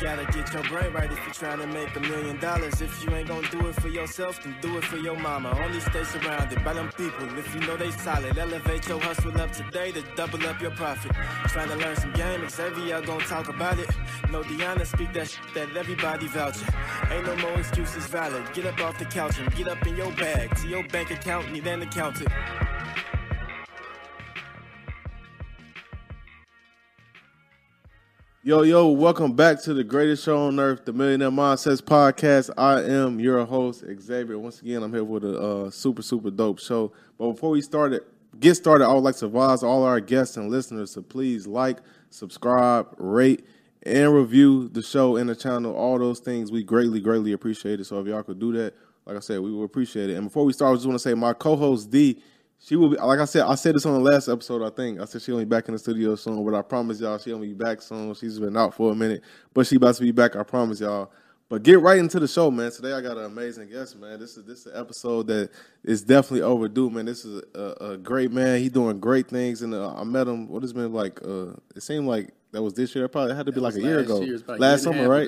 gotta get your brain right if you're trying to make $1 million. If you ain't gonna do it for yourself, then do it for your mama. Only stay surrounded by them people if you know they solid. Elevate your hustle up today to double up your profit. Trying to learn some game, Xavier gonna talk about it. No Deanna, speak that shit that everybody vouching. Ain't no more excuses valid. Get up off the couch and get up in your bag. To your bank account, need an accountant. Yo, welcome back to the greatest show on earth, the Millionaire Mindsets Podcast. I am your host, Xavier. Once again, I'm here with a super dope show. But before we get started, I would like to advise all our guests and listeners to please like, subscribe, rate, and review the show and the channel. All those things, we greatly appreciate it. So if y'all could do that, like I said, we would appreciate it. And before we start, I just want to say my co-host, D, she will be, like I said this on the last episode, I think. I said she'll be back in the studio soon, but I promise y'all she'll be back soon. She's been out for a minute, but she about to be back, I promise y'all. But get right into the show, man. Today I got an amazing guest, man. This is an episode that is definitely overdue, man. This is a great man. He's doing great things, and I met him, what has been like, it seemed like that was this year. It probably had to be like a year ago. Last summer, right?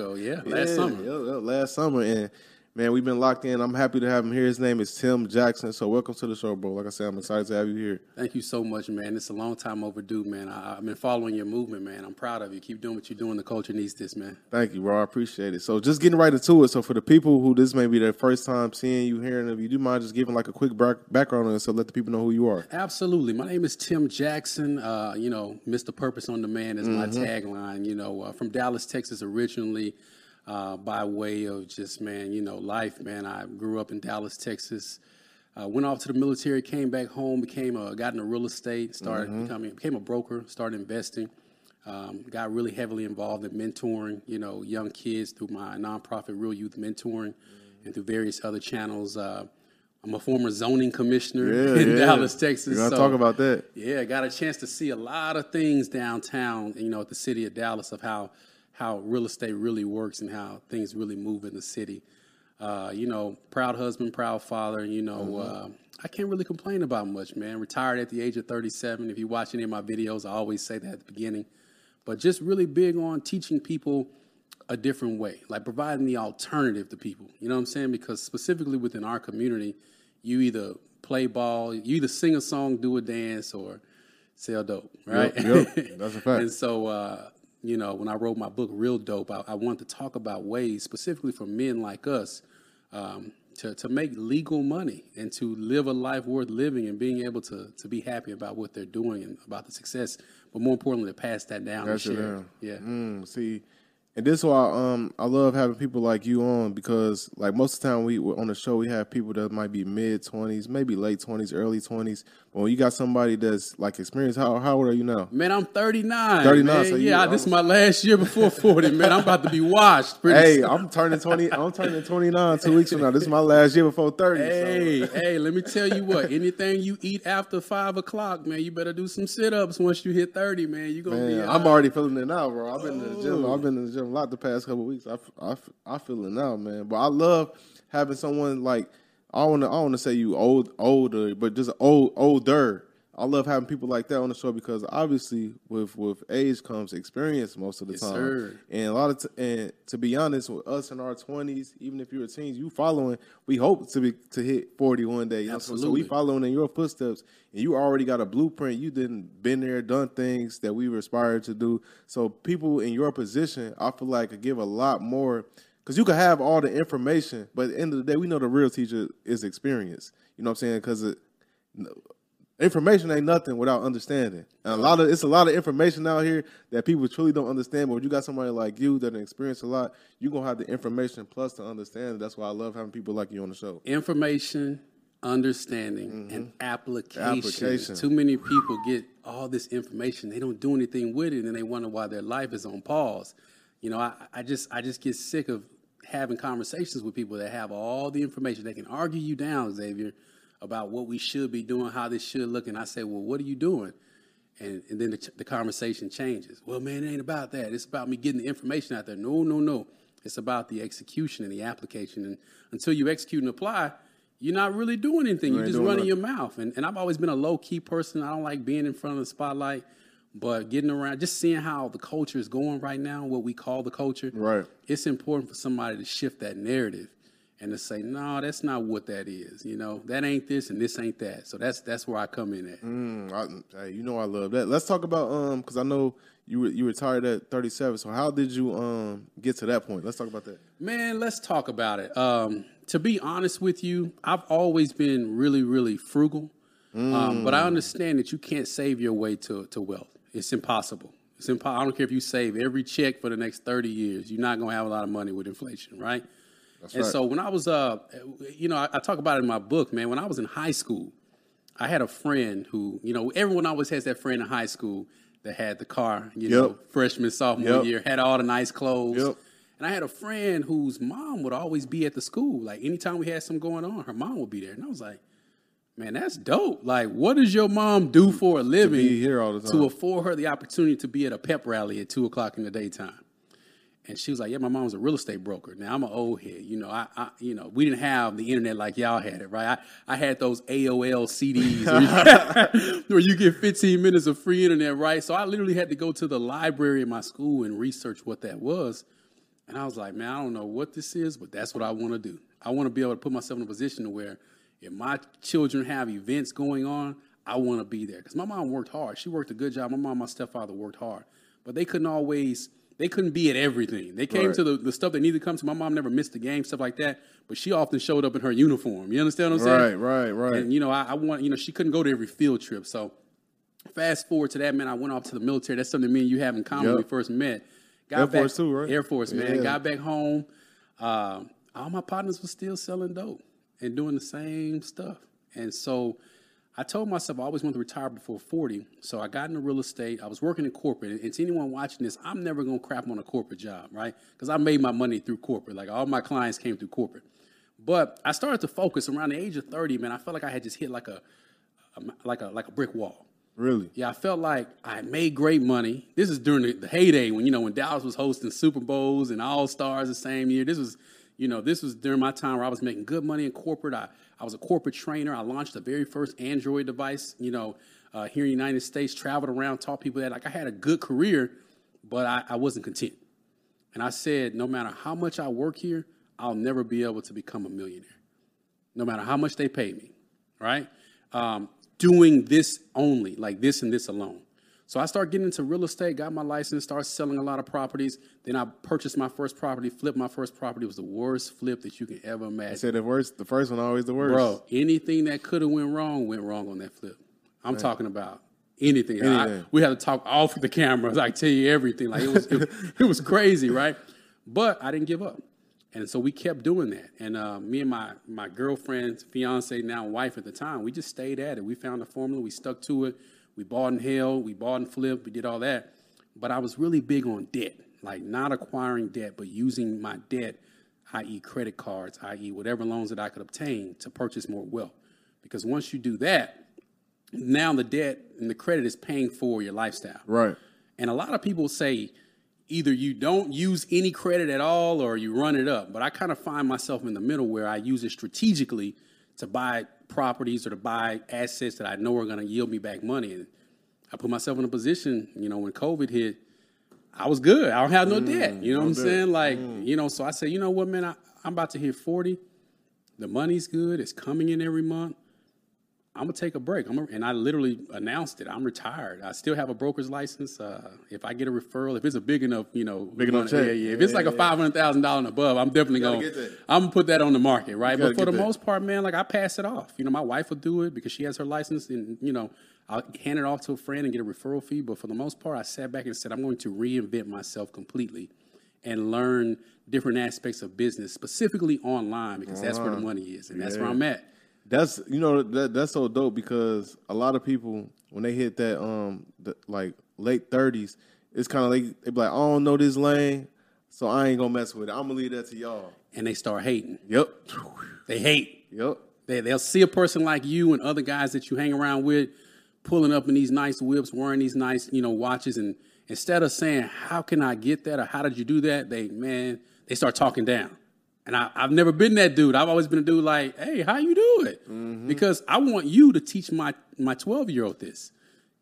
Last summer, and man, we've been locked in. I'm happy to have him here. His name is Tim Jackson. So welcome to the show, bro. Like I said, I'm excited to have you here. Thank you so much, man. It's a long time overdue, man. I've been following your movement, man. I'm proud of you. Keep doing what you're doing. The culture needs this, man. Thank you, bro. I appreciate it. So just getting right into it. So for the people who this may be their first time seeing you, hearing of you, do you mind just giving like a quick background on it so let the people know who you are? Absolutely. My name is Tim Jackson. Mr. Purpose on Demand is my tagline. From Dallas, Texas originally. By way of just, life, man. I grew up in Dallas, Texas. Went off to the military, came back home, got into real estate, became a broker, started investing. Got really heavily involved in mentoring, young kids through my nonprofit Real Youth Mentoring and through various other channels. I'm a former zoning commissioner in Dallas, Texas. We're going to talk about that. Yeah, got a chance to see a lot of things downtown, at the city of Dallas of how real estate really works and how things really move in the city. Proud husband, proud father. I can't really complain about much, man. Retired at the age of 37. If you watch any of my videos, I always say that at the beginning. But just really big on teaching people a different way, like providing the alternative to people. You know what I'm saying? Because specifically within our community, you either play ball, you either sing a song, do a dance, or sell dope, right? Yep. That's a fact. And so, when I wrote my book, Real Dope, I wanted to talk about ways, specifically for men like us, to make legal money and to live a life worth living and being able to be happy about what they're doing and about the success, but more importantly, to pass that down and share. Yeah. See, and this is why I love having people like you on, because like most of the time we on the show we have people that might be mid-20s, maybe late 20s, early 20s. But when you got somebody that's like experienced, how old are you now? Man, I'm 39. 39. Man. So this is my last year before 40. Man, I'm about to be washed. Pretty soon. I'm turning 29 2 weeks from now. This is my last year before 30. Hey, let me tell you what. Anything you eat after 5 o'clock, man, you better do some sit-ups once you hit 30, man. You gonna be. I'm already feeling it now, bro. I've been in the gym a lot the past couple of weeks. I feel it now, man. But I love having someone like, I don't want to say you older, but just older. I love having people like that on the show because obviously with age comes experience most of the time. Sir. And and to be honest, with us in our 20s, even if you're a teen, you following. We hope to hit 40 one day. Absolutely. So we following in your footsteps, and you already got a blueprint. You didn't been there, done things that we aspired to do. So people in your position, I feel like could give a lot more. Because you can have all the information, but at the end of the day, we know the real teacher is experience. You know what I'm saying? Because information ain't nothing without understanding. And it's a lot of information out here that people truly don't understand. But when you got somebody like you that experienced a lot, you're going to have the information plus to understand it. That's why I love having people like you on the show. Information, understanding, and application. Too many people get all this information. They don't do anything with it, and they wonder why their life is on pause. I just get sick of having conversations with people that have all the information. They can argue you down, Xavier, about what we should be doing, how this should look. And I say, well, what are you doing? And then the conversation changes. Well, man, it ain't about that. It's about me getting the information out there. No. It's about the execution and the application. And until you execute and apply, you're not really doing anything. You're just running your mouth. And I've always been a low-key person. I don't like being in front of the spotlight. But getting around, just seeing how the culture is going right now, what we call the culture, Right. it's important for somebody to shift that narrative and to say, no, that's not what that is. You know, that ain't this and this ain't that. So that's where I come in at. Hey, you know I love that. Let's talk about because I know you retired at 37. So how did you get to that point? Let's talk about that. Man, let's talk about it. To be honest with you, I've always been really, really frugal. But I understand that you can't save your way to wealth. It's impossible. I don't care if you save every check for the next 30 years. You're not going to have a lot of money with inflation, right? That's and right. so when I was, I talk about it in my book, man. When I was in high school, I had a friend who, everyone always has that friend in high school that had the car, freshman, sophomore year, had all the nice clothes. Yep. And I had a friend whose mom would always be at the school. Like, anytime we had something going on, her mom would be there. And I was like, man, that's dope. Like, what does your mom do for a living be here all the time, to afford her the opportunity to be at a pep rally at 2:00 in the daytime? And she was like, yeah, my mom's a real estate broker. Now, I'm an old head. We didn't have the internet like y'all had it, right? I had those AOL CDs where you get 15 minutes of free internet, right? So I literally had to go to the library in my school and research what that was. And I was like, man, I don't know what this is, but that's what I want to do. I want to be able to put myself in a position to where if my children have events going on, I want to be there. Because my mom worked hard. She worked a good job. My mom and my stepfather worked hard. But they couldn't be at everything. They came to the stuff they needed to come to. My mom never missed a game, stuff like that. But she often showed up in her uniform. You understand what I'm saying? Right. And, I want, she couldn't go to every field trip. So fast forward to that, man, I went off to the military. That's something me and you have in common when we first met. Air Force too, right? Air Force, man. Yeah. Got back home. All my partners were still selling dope and doing the same stuff. And so I told myself I always wanted to retire before 40. So I got into real estate. I was working in corporate. And to anyone watching this, I'm never going to crap on a corporate job, right? Because I made my money through corporate. Like, all my clients came through corporate. But I started to focus around the age of 30, man. I felt like I had just hit like a brick wall. Really? Yeah, I felt like I made great money. This is during the heyday when Dallas was hosting Super Bowls and All-Stars the same year. This was during my time where I was making good money in corporate. I was a corporate trainer. I launched the very first Android device, here in the United States, traveled around, taught people that. Like, I had a good career, but I wasn't content. And I said, no matter how much I work here, I'll never be able to become a millionaire, no matter how much they pay me, right? Doing this only, like this and this alone. So I started getting into real estate, got my license, started selling a lot of properties. Then I purchased my first property, flipped my first property. It was the worst flip that you can ever imagine. I said the first one always the worst. Bro, anything that could have went wrong on that flip. I'm talking about anything. We had to talk off the cameras. I tell you everything. Like, it was crazy, right? But I didn't give up. And so we kept doing that. And me and my girlfriend, fiance, now wife at the time, we just stayed at it. We found a formula. We stuck to it. We bought and held. We bought and flipped. We did all that. But I was really big on debt, like not acquiring debt, but using my debt, i.e. credit cards, i.e. whatever loans that I could obtain to purchase more wealth. Because once you do that, now the debt and the credit is paying for your lifestyle. Right. And a lot of people say, either you don't use any credit at all or you run it up. But I kind of find myself in the middle where I use it strategically to buy properties or to buy assets that I know are going to yield me back money. And I put myself in a position, when COVID hit, I was good. I don't have no debt. You know what I'm saying? Like, so I said, you know what, man, I'm about to hit 40. The money's good. It's coming in every month. I'm going to take a break. And I literally announced it. I'm retired. I still have a broker's license. If I get a referral, if it's a big enough, big enough check. Yeah. If it's like a $500,000 and above, I'm definitely going to put that on the market, right? But for the most part, man, like, I pass it off. My wife will do it because she has her license, and, I'll hand it off to a friend and get a referral fee. But for the most part, I sat back and said, I'm going to reinvent myself completely and learn different aspects of business, specifically online, because that's where the money is, and that's where I'm at. That's that's so dope, because a lot of people, when they hit that like late 30s, it's kind of like they be like, I don't know this lane, so I ain't gonna mess with it. I'm gonna leave that to y'all. And they start hating. Yep. They hate. Yep. They'll see a person like you and other guys that you hang around with pulling up in these nice whips, wearing these nice, watches, and instead of saying, how can I get that, or how did you do that, they start talking down. And I've never been that dude. I've always been a dude like, hey, how you do it? Mm-hmm. Because I want you to teach my 12-year-old this.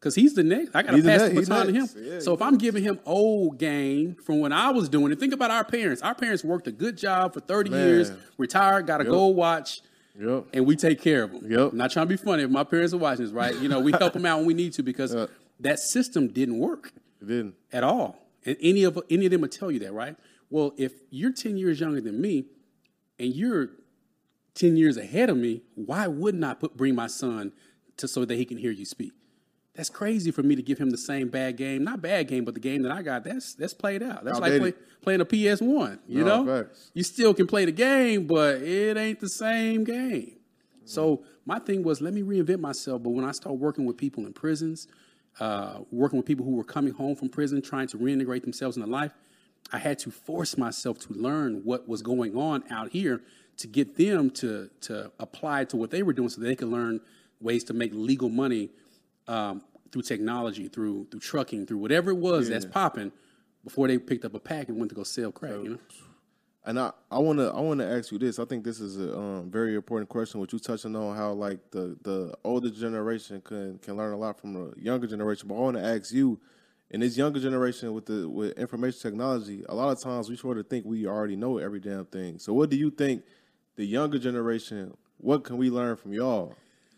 Because he's the next. I got to He's the pass the next. baton to him. He's next. Yeah, So if I'm giving him old game from when I was doing it, think about our parents. Our parents worked a good job for 30 years, retired, got a gold watch, and we take care of them. I'm not trying to be funny. If my parents are watching this, right? You know, we help them out when we need to because that system didn't work. It didn't. At all. And any of them will tell you that, right? Well, if you're 10 years younger than me and you're 10 years ahead of me, why wouldn't I bring my son so that he can hear you speak? That's crazy for me to give him the same bad game. Not bad game, but the game that I got, that's played out. That's like playing a PS1, you know? Facts. You still can play the game, but it ain't the same game. So my thing was, let me reinvent myself. But when I started working with people in prisons, working with people who were coming home from prison, trying to reintegrate themselves into life, I had to force myself to learn what was going on out here to get them to apply to what they were doing so they could learn ways to make legal money through technology, through trucking, through whatever it was that's popping before they picked up a pack and went to go sell crack, you know? And I want to ask you this. I think this is a very important question. What you touching on how like the older generation can learn a lot from the younger generation. But I want to ask you, in this younger generation with information technology, a lot of times we sort of think we already know every damn thing. So what do you think the younger generation? What can we learn from y'all?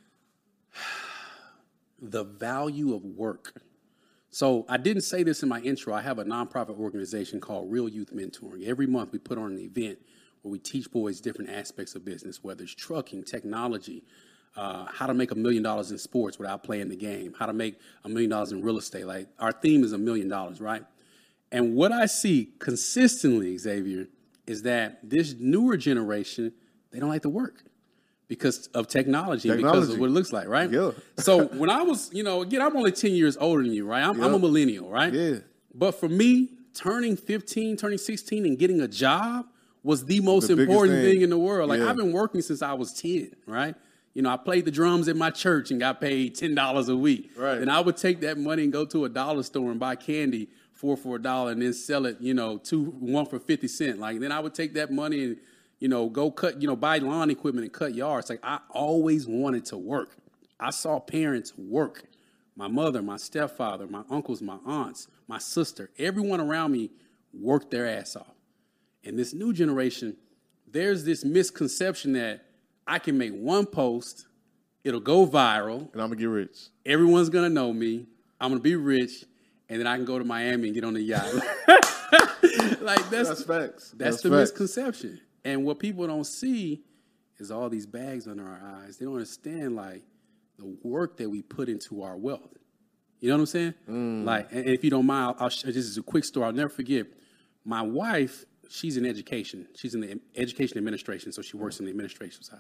The value of work. So I didn't say this in my intro. I have a nonprofit organization called Real Youth Mentoring. Every month we put on an event where we teach boys different aspects of business, whether it's trucking, technology, how to make $1 million in sports without playing the game, how to make $1 million in real estate. Like our theme is $1 million, right? And what I see consistently, Xavier, is that this newer generation, they don't like to work. Because of technology and because of what it looks like, right? Yeah. So when I was, again, I'm only 10 years older than you, right? I'm a millennial, right? Yeah. But for me, turning 15, turning 16 and getting a job was the most important thing in the world. Like I've been working since I was 10, right? I played the drums at my church and got paid $10 a week. Right. And I would take that money and go to a dollar store and buy candy for $1 and then sell it, one for 50 cents. Like then I would take that money and go cut, buy lawn equipment and cut yards. Like I always wanted to work. I saw parents work. My mother, my stepfather, my uncles, my aunts, my sister, everyone around me worked their ass off. And this new generation, there's this misconception that I can make one post, it'll go viral. And I'm going to get rich. Everyone's going to know me. I'm going to be rich. And then I can go to Miami and get on the yacht. Like that's facts. That's the misconception. And what people don't see is all these bags under our eyes. They don't understand, like, the work that we put into our wealth. You know what I'm saying? Like, and if you don't mind, I'll this is a quick story. I'll never forget. My wife, she's in education. She's in the education administration, so she works in the administration side.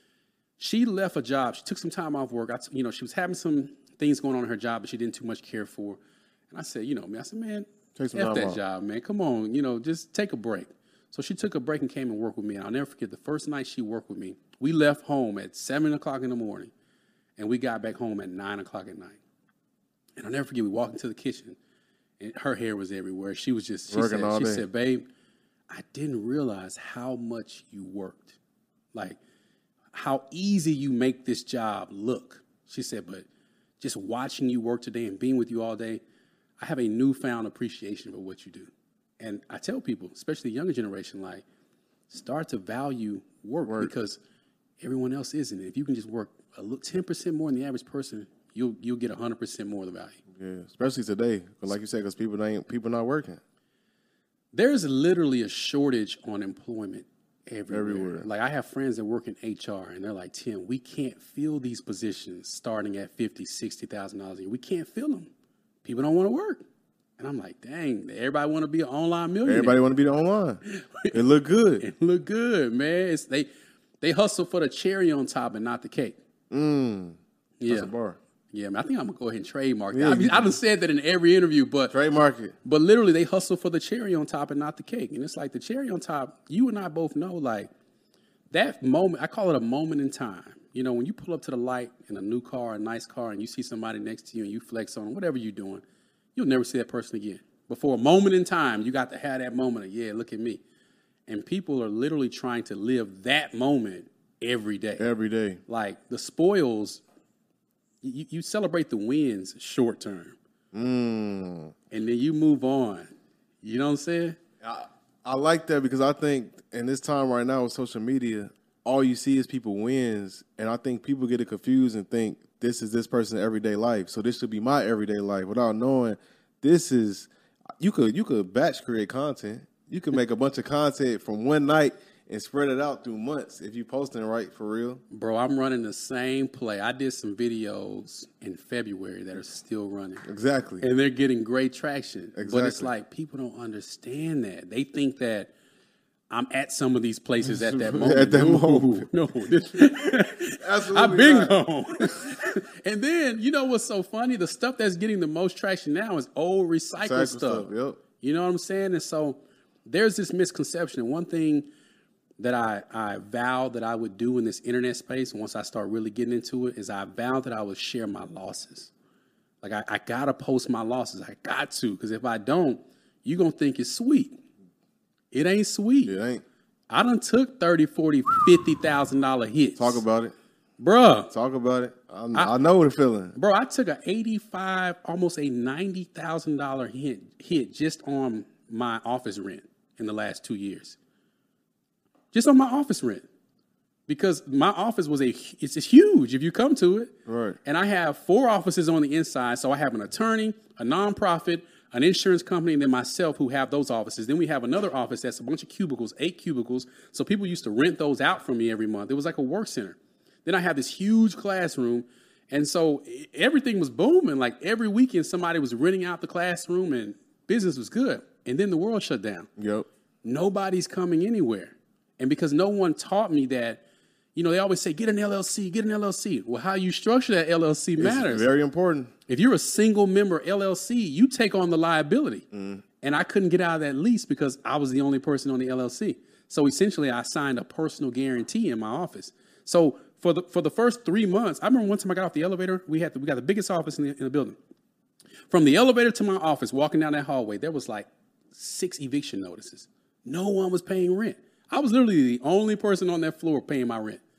She left a job. She took some time off work. She was having some things going on in her job that she didn't too much care for. And I said, man, F that job, man. Come on, just take a break. So she took a break and came and worked with me. And I'll never forget the first night she worked with me. We left home at 7 o'clock in the morning, and we got back home at 9 o'clock at night. And I'll never forget, we walked into the kitchen, and her hair was everywhere. She was just, she said, babe, I didn't realize how much you worked. Like, how easy you make this job look. She said, but just watching you work today and being with you all day, I have a newfound appreciation for what you do. And I tell people, especially the younger generation, like, start to value work. Because everyone else isn't. If you can just work a little 10% more than the average person, you'll get 100% more of the value. Yeah, especially today. But like you said, because people not working. There's literally a shortage on employment everywhere. Like, I have friends that work in HR, and they're like, Tim, we can't fill these positions starting at $50,000, $60,000 a year. We can't fill them. People don't want to work. And I'm like, dang, everybody want to be an online millionaire. Everybody want to be the online. It look good. It look good, man. They hustle for the cherry on top and not the cake. That's a bar. Yeah, man, I think I'm going to go ahead and trademark that. I done said that in every interview, but... Trademark it. But literally, they hustle for the cherry on top and not the cake. And it's like the cherry on top, you and I both know, like, that moment, I call it a moment in time. When you pull up to the light in a new car, a nice car, and you see somebody next to you and you flex on them, whatever you're doing, you'll never see that person again. But for a moment in time, you got to have that moment of, yeah, look at me. And people are literally trying to live that moment every day. Every day. Like, the spoils you celebrate the wins short term, Mm. and then you move on. You know what I'm saying? I like that because I think in this time right now with social media, all you see is people wins, and I think people get it confused and think this is this person's everyday life, so this should be my everyday life without knowing this is. You could batch create content. You can make a bunch of content from one night and spread it out through months if you posting right for real. Bro, I'm running the same play. I did some videos in February that are still running. Exactly. And they're getting great traction. Exactly. But it's like people don't understand that. They think that I'm at some of these places at that moment. At that moment. No. Absolutely I've been not. gone. And then, you know what's so funny? The stuff that's getting the most traction now is old recycled stuff. Yep. You know what I'm saying? And so there's this misconception. And one thing that I vowed that I would do in this internet space once I start really getting into it is I vowed that I would share my losses. Like, I got to post my losses. I got to, because if I don't, you're going to think it's sweet. It ain't sweet. It ain't. I done took $30,000, $40,000, $50,000 hits. Talk about it. Bruh. Talk about it. I know the feeling. Bro, I took a $85,000, almost a $90,000 hit just on my office rent in the last 2 years. Just on my office rent. Because my office it's huge if you come to it. Right. And I have 4 offices on the inside. So I have an attorney, a nonprofit, an insurance company, and then myself who have those offices. Then we have another office that's a bunch of cubicles, 8 cubicles. So people used to rent those out from me every month. It was like a work center. Then I have this huge classroom. And so everything was booming. Like every weekend, somebody was renting out the classroom and business was good. And then the world shut down. Yep. Nobody's coming anywhere. And because no one taught me that, you know, they always say, get an LLC, get an LLC. Well, how you structure that LLC matters. It's very important. If you're a single member LLC, you take on the liability. And I couldn't get out of that lease because I was the only person on the LLC. So essentially, I signed a personal guarantee in my office. So for the first 3 months, I remember one time I got off the elevator. We got the biggest office in the building. From the elevator to my office, walking down that hallway, there was like 6 eviction notices. No one was paying rent. I was literally the only person on that floor paying my rent.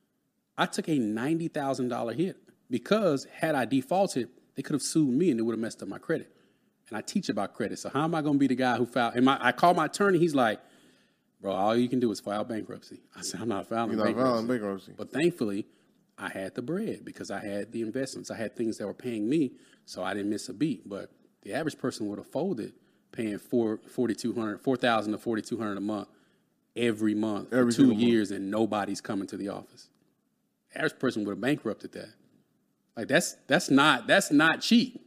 I took a $90,000 hit because had I defaulted, they could have sued me and it would have messed up my credit. And I teach about credit. So how am I going to be the guy who filed? And I called my attorney. He's like, bro, all you can do is file bankruptcy. I said, I'm not filing bankruptcy. But thankfully, I had the bread because I had the investments. I had things that were paying me, so I didn't miss a beat. But the average person would have folded paying $4,000 to $4,200 a month every month for 2 years, and nobody's coming to the office. The average person would have bankrupted that. Like that's not cheap.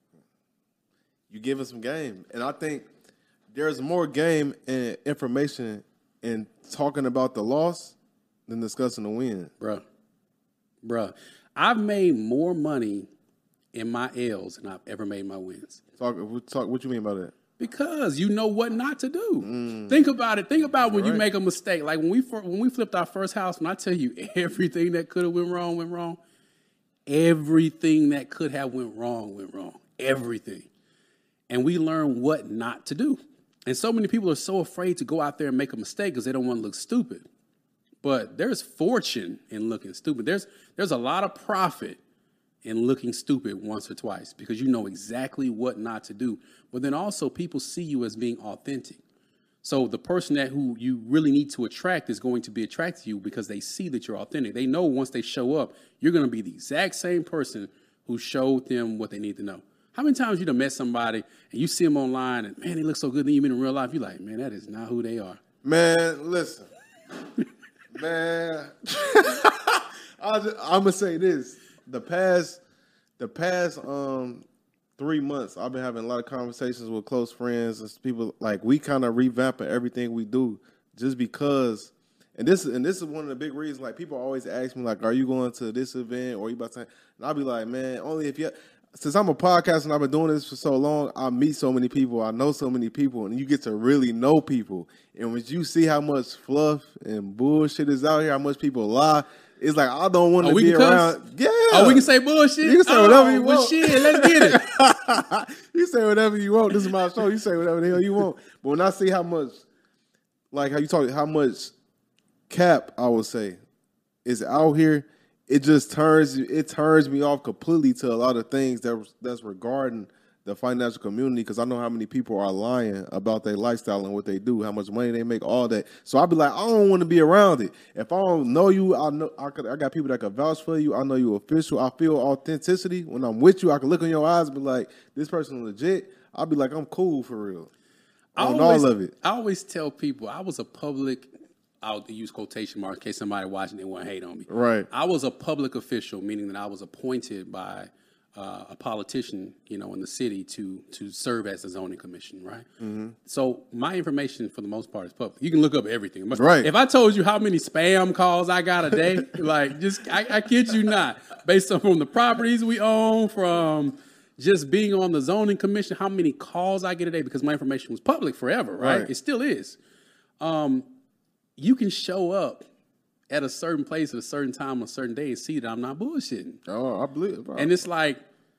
You give us some game, and I think there's more game and information in talking about the loss than discussing the win. Bruh. I've made more money in my L's than I've ever made my wins. Talk. What you mean by that? Because you know what not to do. Think about it. Think about when you make a mistake. Like when we flipped our first house, when I tell you everything that could have went wrong. Everything that could have went wrong. Everything. And we learned what not to do. And so many people are so afraid to go out there and make a mistake because they don't want to look stupid. But there's fortune in looking stupid. There's a lot of profit in looking stupid once or twice because you know exactly what not to do. But then also people see you as being authentic. So the person who you really need to attract is going to be attracted to you because they see that you're authentic. They know once they show up, you're going to be the exact same person who showed them what they need to know. How many times you done met somebody and you see them online and, man, they look so good, then you meet in real life, you're like, man, that is not who they are. Man, listen. Man. I'm going to say this. The past 3 months, I've been having a lot of conversations with close friends and people. Like, we kind of revamping everything we do just because. And this is one of the big reasons. Like, people always ask me, like, are you going to this event or you about to? And I'll be like, man, only if you. Since I'm a podcaster and I've been doing this for so long, I meet so many people. I know so many people, and you get to really know people. And when you see how much fluff and bullshit is out here, how much people lie. It's like, I don't want to be around. Yeah. Oh, we can say bullshit? You can say whatever you want. Shit, let's get it. You say whatever you want. This is my show. You say whatever the hell you want. But when I see how much, like how you talk, how much cap, I would say, is out here, it just turns me off completely to a lot of things that's regarding the financial community, because I know how many people are lying about their lifestyle and what they do, how much money they make, all that. So I'd be like, I don't want to be around it. If I don't know you, I got people that can vouch for you. I know you official. I feel authenticity when I'm with you. I can look in your eyes and be like, this person legit. I'll be like, I'm cool for real. On all of it. I always tell people I was a public. I'll use quotation marks in case somebody watching it want to hate on me. Right. I was a public official, meaning that I was appointed by a politician, in the city to serve as a zoning commission, right? Mm-hmm. So my information, for the most part, is public. You can look up everything. Right. If I told you how many spam calls I got a day, I kid you not, based on from the properties we own, from just being on the zoning commission, how many calls I get a day, because my information was public forever, right? It still is. You can show up at a certain place at a certain time on a certain day and see that I'm not bullshitting. Oh, I believe it, bro. And it's like,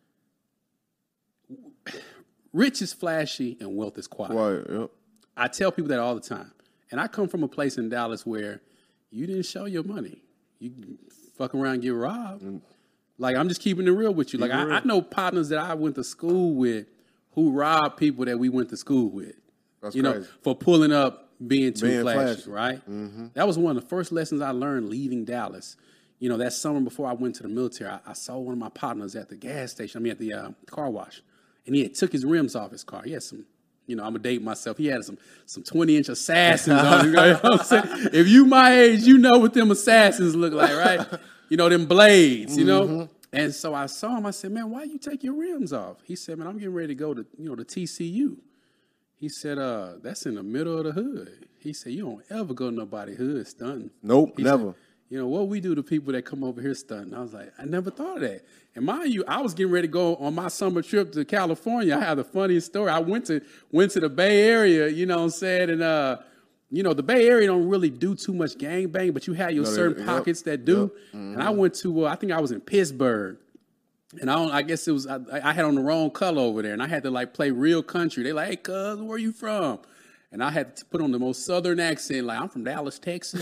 rich is flashy and wealth is quiet. Right, yep. I tell people that all the time. And I come from a place in Dallas where you didn't show your money. You fuck around and get robbed. Like, I'm just keeping it real with you. Like, I know partners that I went to school with who robbed people that we went to school with. That's crazy. For pulling up, being too flashy, flashy, right? Mm-hmm. That was one of the first lessons I learned leaving Dallas. That summer before I went to the military, I saw one of my partners at the gas station, at the car wash, and he had took his rims off his car. He had some, I'm going to date myself. He had some 20-inch Assassins on him. You know what I'm saying? If you my age, you know what them Assassins look like, right? Them blades, Mm-hmm. And so I saw him. I said, man, why you take your rims off? He said, man, I'm getting ready to go to, to TCU. He said, that's in the middle of the hood. He said, you don't ever go to nobody's hood stunting. Nope, never. Said, what we do to people that come over here stunting? I was like, I never thought of that. And mind you, I was getting ready to go on my summer trip to California. I have the funniest story. I went to the Bay Area, you know what I'm saying? And, the Bay Area don't really do too much gangbang, but you have your certain pockets that do. Yep. Mm-hmm. And I went to, I think I was in Pittsburgh. And I guess it was, I had on the wrong color over there, and I had to play real country. They like, hey, cuz, where you from? And I had to put on the most southern accent, like, I'm from Dallas, Texas.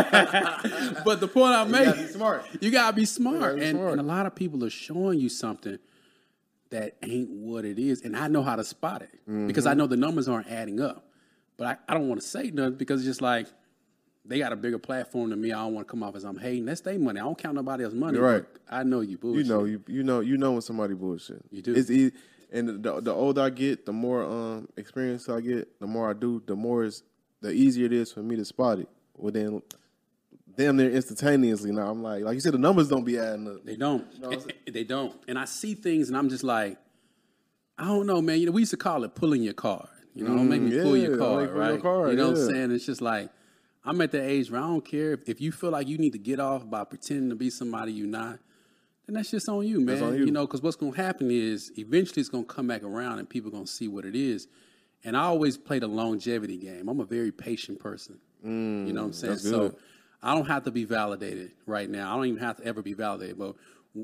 But the point I made, you gotta be smart. And a lot of people are showing you something that ain't what it is. And I know how to spot it because I know the numbers aren't adding up. But I don't want to say nothing because it's just like, they got a bigger platform than me. I don't want to come off as I'm hating. That's their money. I don't count nobody else's money. You're right. I know you bullshit. You know when somebody bullshit. You do. It's easy. And the older I get, the more experience I get, the more I do, the easier it is for me to spot it within damn near instantaneously. Now I'm like you said, the numbers don't be adding up. They don't. They don't. And I see things, and I'm just like, I don't know, man. We used to call it pulling your card. Don't make me pull your card, right? What I'm saying? It's just like, I'm at the age where I don't care if you feel like you need to get off by pretending to be somebody you're not, then that's just on you, man. That's on you. Because what's going to happen is eventually it's going to come back around and people are going to see what it is. And I always play the longevity game. I'm a very patient person. You know what I'm saying? So I don't have to be validated right now. I don't even have to ever be validated. But,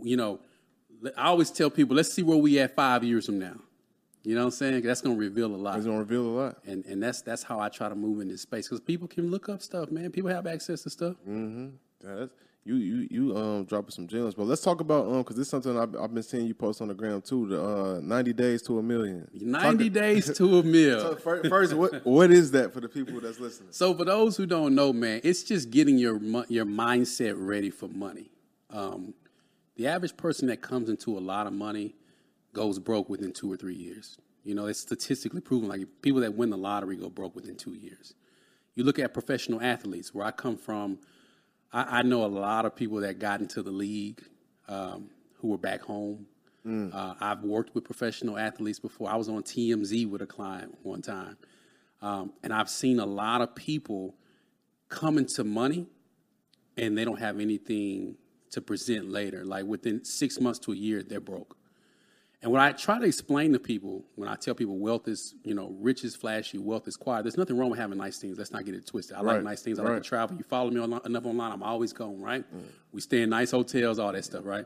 I always tell people, let's see where we at 5 years from now. You know what I'm saying? That's going to reveal a lot. It's going to reveal a lot. And that's how I try to move in this space, because people can look up stuff, man. People have access to stuff. Mm-hmm. Yeah, you dropping some gems. But let's talk about, because this is something I've been seeing you post on the gram too, the 90 days to $1 million. 90 days to $1 million. So first, what is that for the people that's listening? So for those who don't know, man, it's just getting your mindset ready for money. The average person that comes into a lot of money goes broke within 2 or 3 years. It's statistically proven. Like, people that win the lottery go broke within 2 years. You look at professional athletes. Where I come from, I know a lot of people that got into the league who were back home. I've worked with professional athletes before. I was on TMZ with a client one time. And I've seen a lot of people come into money and they don't have anything to present later. Like, within 6 months to a year, they're broke. And what I try to explain to people, when I tell people wealth is, rich is flashy, wealth is quiet, there's nothing wrong with having nice things. Let's not get it twisted. I like nice things. I like to travel. You follow me enough online, I'm always going, right? We stay in nice hotels, all that stuff, right?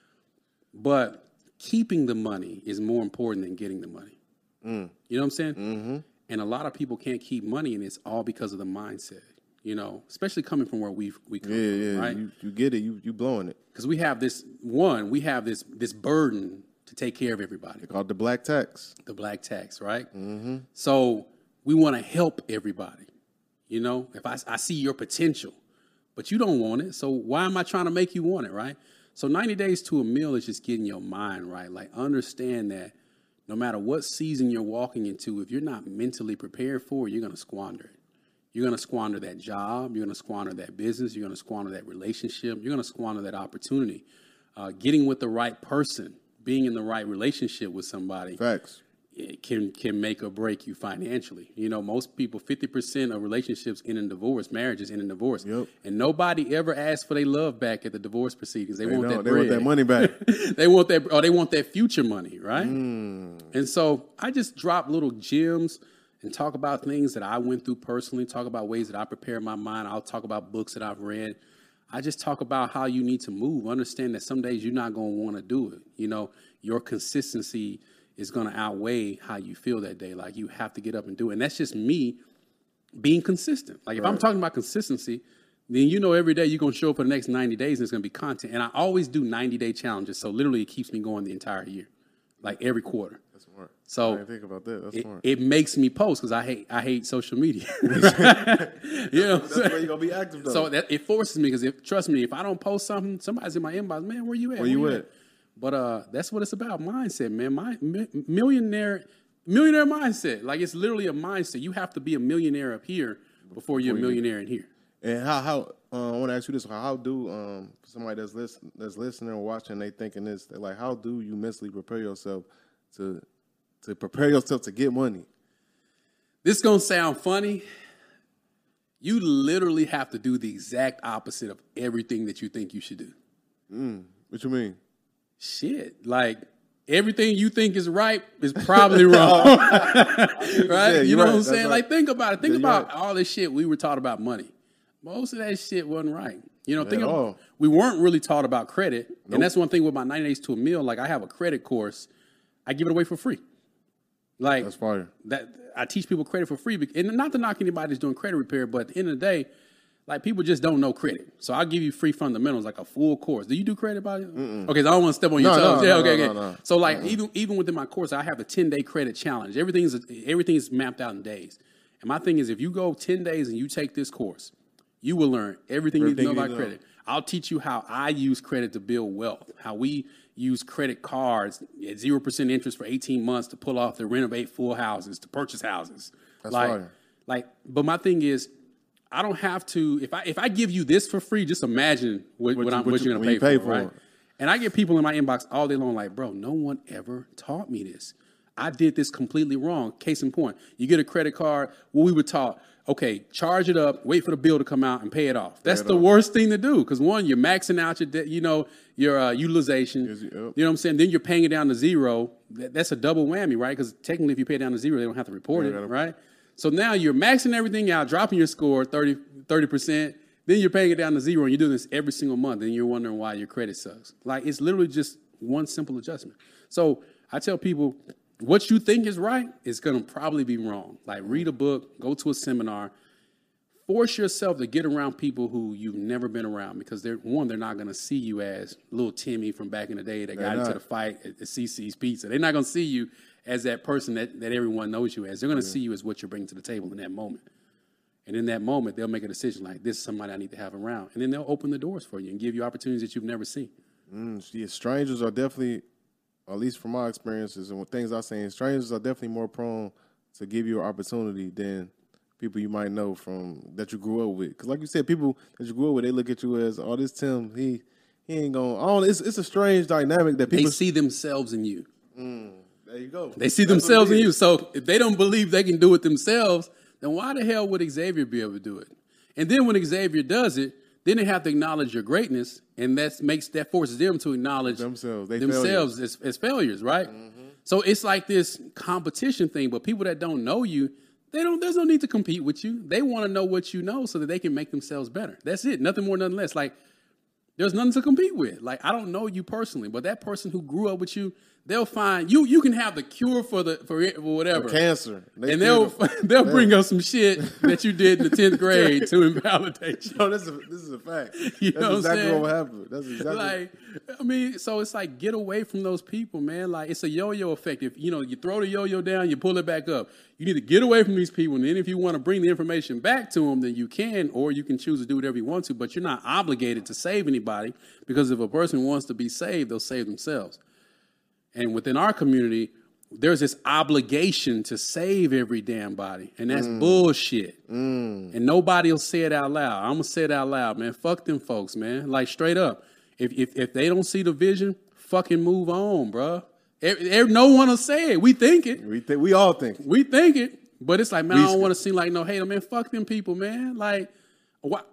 But keeping the money is more important than getting the money. You know what I'm saying? Mm-hmm. And a lot of people can't keep money, and it's all because of the mindset. You know, especially coming from where we come from, right? You get it. You blowing it. Because we have this burden to take care of everybody. They call it the black tax. The black tax, right? Mm-hmm. So we want to help everybody. You know, if I see your potential, but you don't want it, so why am I trying to make you want it, right? So 90 days to a meal is just getting your mind right. Like, understand that no matter what season you're walking into, if you're not mentally prepared for it, you're going to squander it. You're going to squander that job. You're going to squander that business. You're going to squander that relationship. You're going to squander that opportunity. Getting with the right person, being in the right relationship with somebody. Facts. It can make or break you financially. You know, most people, 50% of relationships end in divorce, marriages end in divorce. Yep. And nobody ever asks for their love back at the divorce proceedings. They want that bread. They want that money back. They want that future money, right? And so I just drop little gems and talk about things that I went through personally, talk about ways that I prepare my mind. I'll talk about books that I've read. I just talk about how you need to move. Understand that some days you're not going to want to do it. You know, your consistency is going to outweigh how you feel that day. Like, you have to get up and do it. And that's just me being consistent. Like, if I'm talking about consistency, then you know every day you're going to show up for the next 90 days and it's going to be content. And I always do 90-day challenges. So literally it keeps me going the entire year, like every quarter. That's smart. So I didn't think about that. That's smart. It makes me post because I hate social media. You know what I'm saying? That's where you're going to be active, though. So it forces me because, trust me, if I don't post something, somebody's in my inbox, man, where you at? Where you at? But that's what it's about, mindset, man. My millionaire mindset. Like, it's literally a mindset. You have to be a millionaire up here before you're a millionaire in here. And how I want to ask you this: how do somebody that's listening or watching, they thinking this? They're like, how do you mentally prepare yourself to get money? This is gonna sound funny. You literally have to do the exact opposite of everything that you think you should do. What you mean? Shit, like, everything you think is right is probably wrong. Right? Yeah, you know what I'm That's saying? right. Like, think about it. Think about right. all this shit we were taught about money. Most of that shit wasn't right. You know, At all. we weren't really taught about credit. Nope. And that's one thing with my 90 Days to a Meal. Like, I have a credit course. I give it away for free. Like, That's fire. That I teach people credit for free. And not to knock anybody that's doing credit repair, but at the end of the day, like, people just don't know credit. So I'll give you free fundamentals, like a full course. Do you do credit by it? Okay, so I don't want to step on your toes. Okay. So, like, even within my course, I have the 10-day credit challenge. Everything's mapped out in days. And my thing is, if you go 10 days and you take this course, you will learn everything you need to know about credit. I'll teach you how I use credit to build wealth, how we use credit cards at 0% interest for 18 months to pull off, to renovate full houses, to purchase houses. That's fire. But my thing is, I don't have to. If I give you this for free, just imagine what you're going to pay for, right? And I get people in my inbox all day long like, bro, no one ever taught me this. I did this completely wrong. Case in point, you get a credit card. Well, we were taught, okay, charge it up, wait for the bill to come out, and pay it off. That's the worst thing to do because, one, you're maxing out your debt, your utilization. You know what I'm saying? Then you're paying it down to zero. That's a double whammy, right? Because technically, if you pay it down to zero, they don't have to report it, right? So now you're maxing everything out, dropping your score 30%. Then you're paying it down to zero, and you're doing this every single month. And you're wondering why your credit sucks. Like, it's literally just one simple adjustment. So I tell people, what you think is right is going to probably be wrong. Like, read a book, go to a seminar, force yourself to get around people who you've never been around because they're not going to see you as little Timmy from back in the day that got into the fight at CC's Pizza. They're not going to see you as that person that everyone knows you as. They're going to see you as what you're bringing to the table in that moment. And in that moment, they'll make a decision like, this is somebody I need to have around. And then they'll open the doors for you and give you opportunities that you've never seen. Yeah, strangers are definitely, at least from my experiences and things I've seen, strangers are definitely more prone to give you an opportunity than people you might know from that you grew up with. Because like you said, people that you grew up with, they look at you as, oh, this Tim, he ain't going. It's a strange dynamic that people they see themselves in you. There you go. They see themselves in you. So if they don't believe they can do it themselves, then why the hell would Xavier be able to do it? And then when Xavier does it, then they have to acknowledge your greatness, and that forces them to acknowledge themselves as failures, right? Mm-hmm. So it's like this competition thing, but people that don't know you, there's no need to compete with you. They want to know what you know so that they can make themselves better. That's it. Nothing more, nothing less. Like, there's nothing to compete with. Like, I don't know you personally, but that person who grew up with you, they'll find you. You can have the cure for whatever Cancer. And they'll bring up some shit that you did in the 10th grade to invalidate you. No, this is a fact. You That's know exactly what what happened. That's exactly like, I mean, so it's like, get away from those people, man. Like, it's a yo-yo effect. If you throw the yo-yo down, you pull it back up. You need to get away from these people, and then if you want to bring the information back to them, then you can, or you can choose to do whatever you want to. But you're not obligated to save anybody, because if a person wants to be saved, they'll save themselves. And within our community, there's this obligation to save every damn body, and that's bullshit. And nobody will say it out loud. I'm gonna say it out loud, man. Fuck them folks, man. Like, straight up. If they don't see the vision, fucking move on, bro. No one will say it. We think it. We all think it. We think it. But it's like, man, I don't want to seem like no hater, man. Fuck them people, man. Like, what?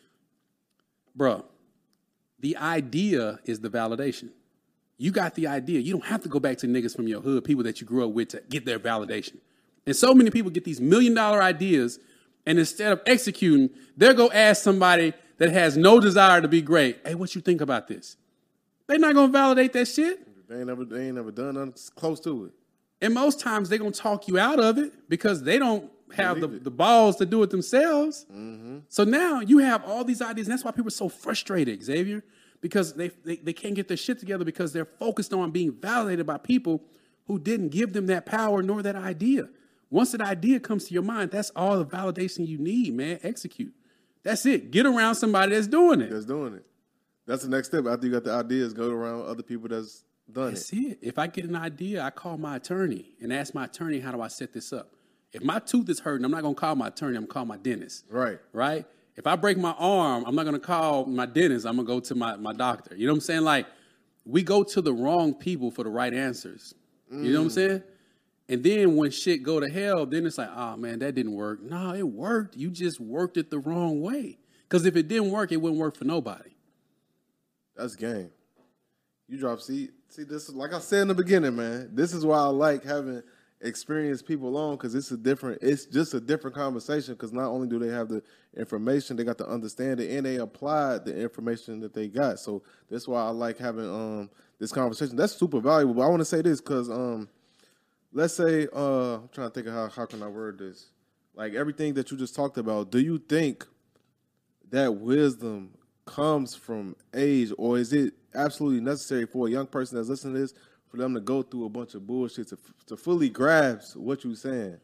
Bro, the idea is the validation. You got the idea. You don't have to go back to niggas from your hood, people that you grew up with, to get their validation. And so many people get these $1 million ideas, and instead of executing, they'll go ask somebody that has no desire to be great, hey, what you think about this? They're not going to validate that shit. They ain't never done nothing close to it. And most times they're going to talk you out of it because they don't have the balls to do it themselves. Mm-hmm. So now you have all these ideas, and that's why people are so frustrated, Xavier, because they can't get their shit together because they're focused on being validated by people who didn't give them that power nor that idea. Once that idea comes to your mind, that's all the validation you need, man. Execute. That's it. Get around somebody that's doing it. That's the next step. After you got the ideas, go around other people that's done That's it. If I get an idea, I call my attorney and ask my attorney, how do I set this up? If my tooth is hurting, I'm not going to call my attorney. I'm going to call my dentist. Right? If I break my arm, I'm not going to call my dentist. I'm going to go to my doctor. You know what I'm saying? Like, we go to the wrong people for the right answers. You know what I'm saying? And then when shit go to hell, then it's like, oh, man, that didn't work. No, it worked. You just worked it the wrong way. Because if it didn't work, it wouldn't work for nobody. That's game. You drop, see, this is, like I said in the beginning, man, this is why I like having experienced people on, because it's just a different conversation, because not only do they have the information, they got to understand it, and they applied the information that they got. So that's why I like having this conversation. That's super valuable. But I want to say this because let's say, I'm trying to think of how can I word this. Like everything that you just talked about, do you think that wisdom comes from age, or is it absolutely necessary for a young person that's listening to this for them to go through a bunch of bullshit to fully grasp what you're saying?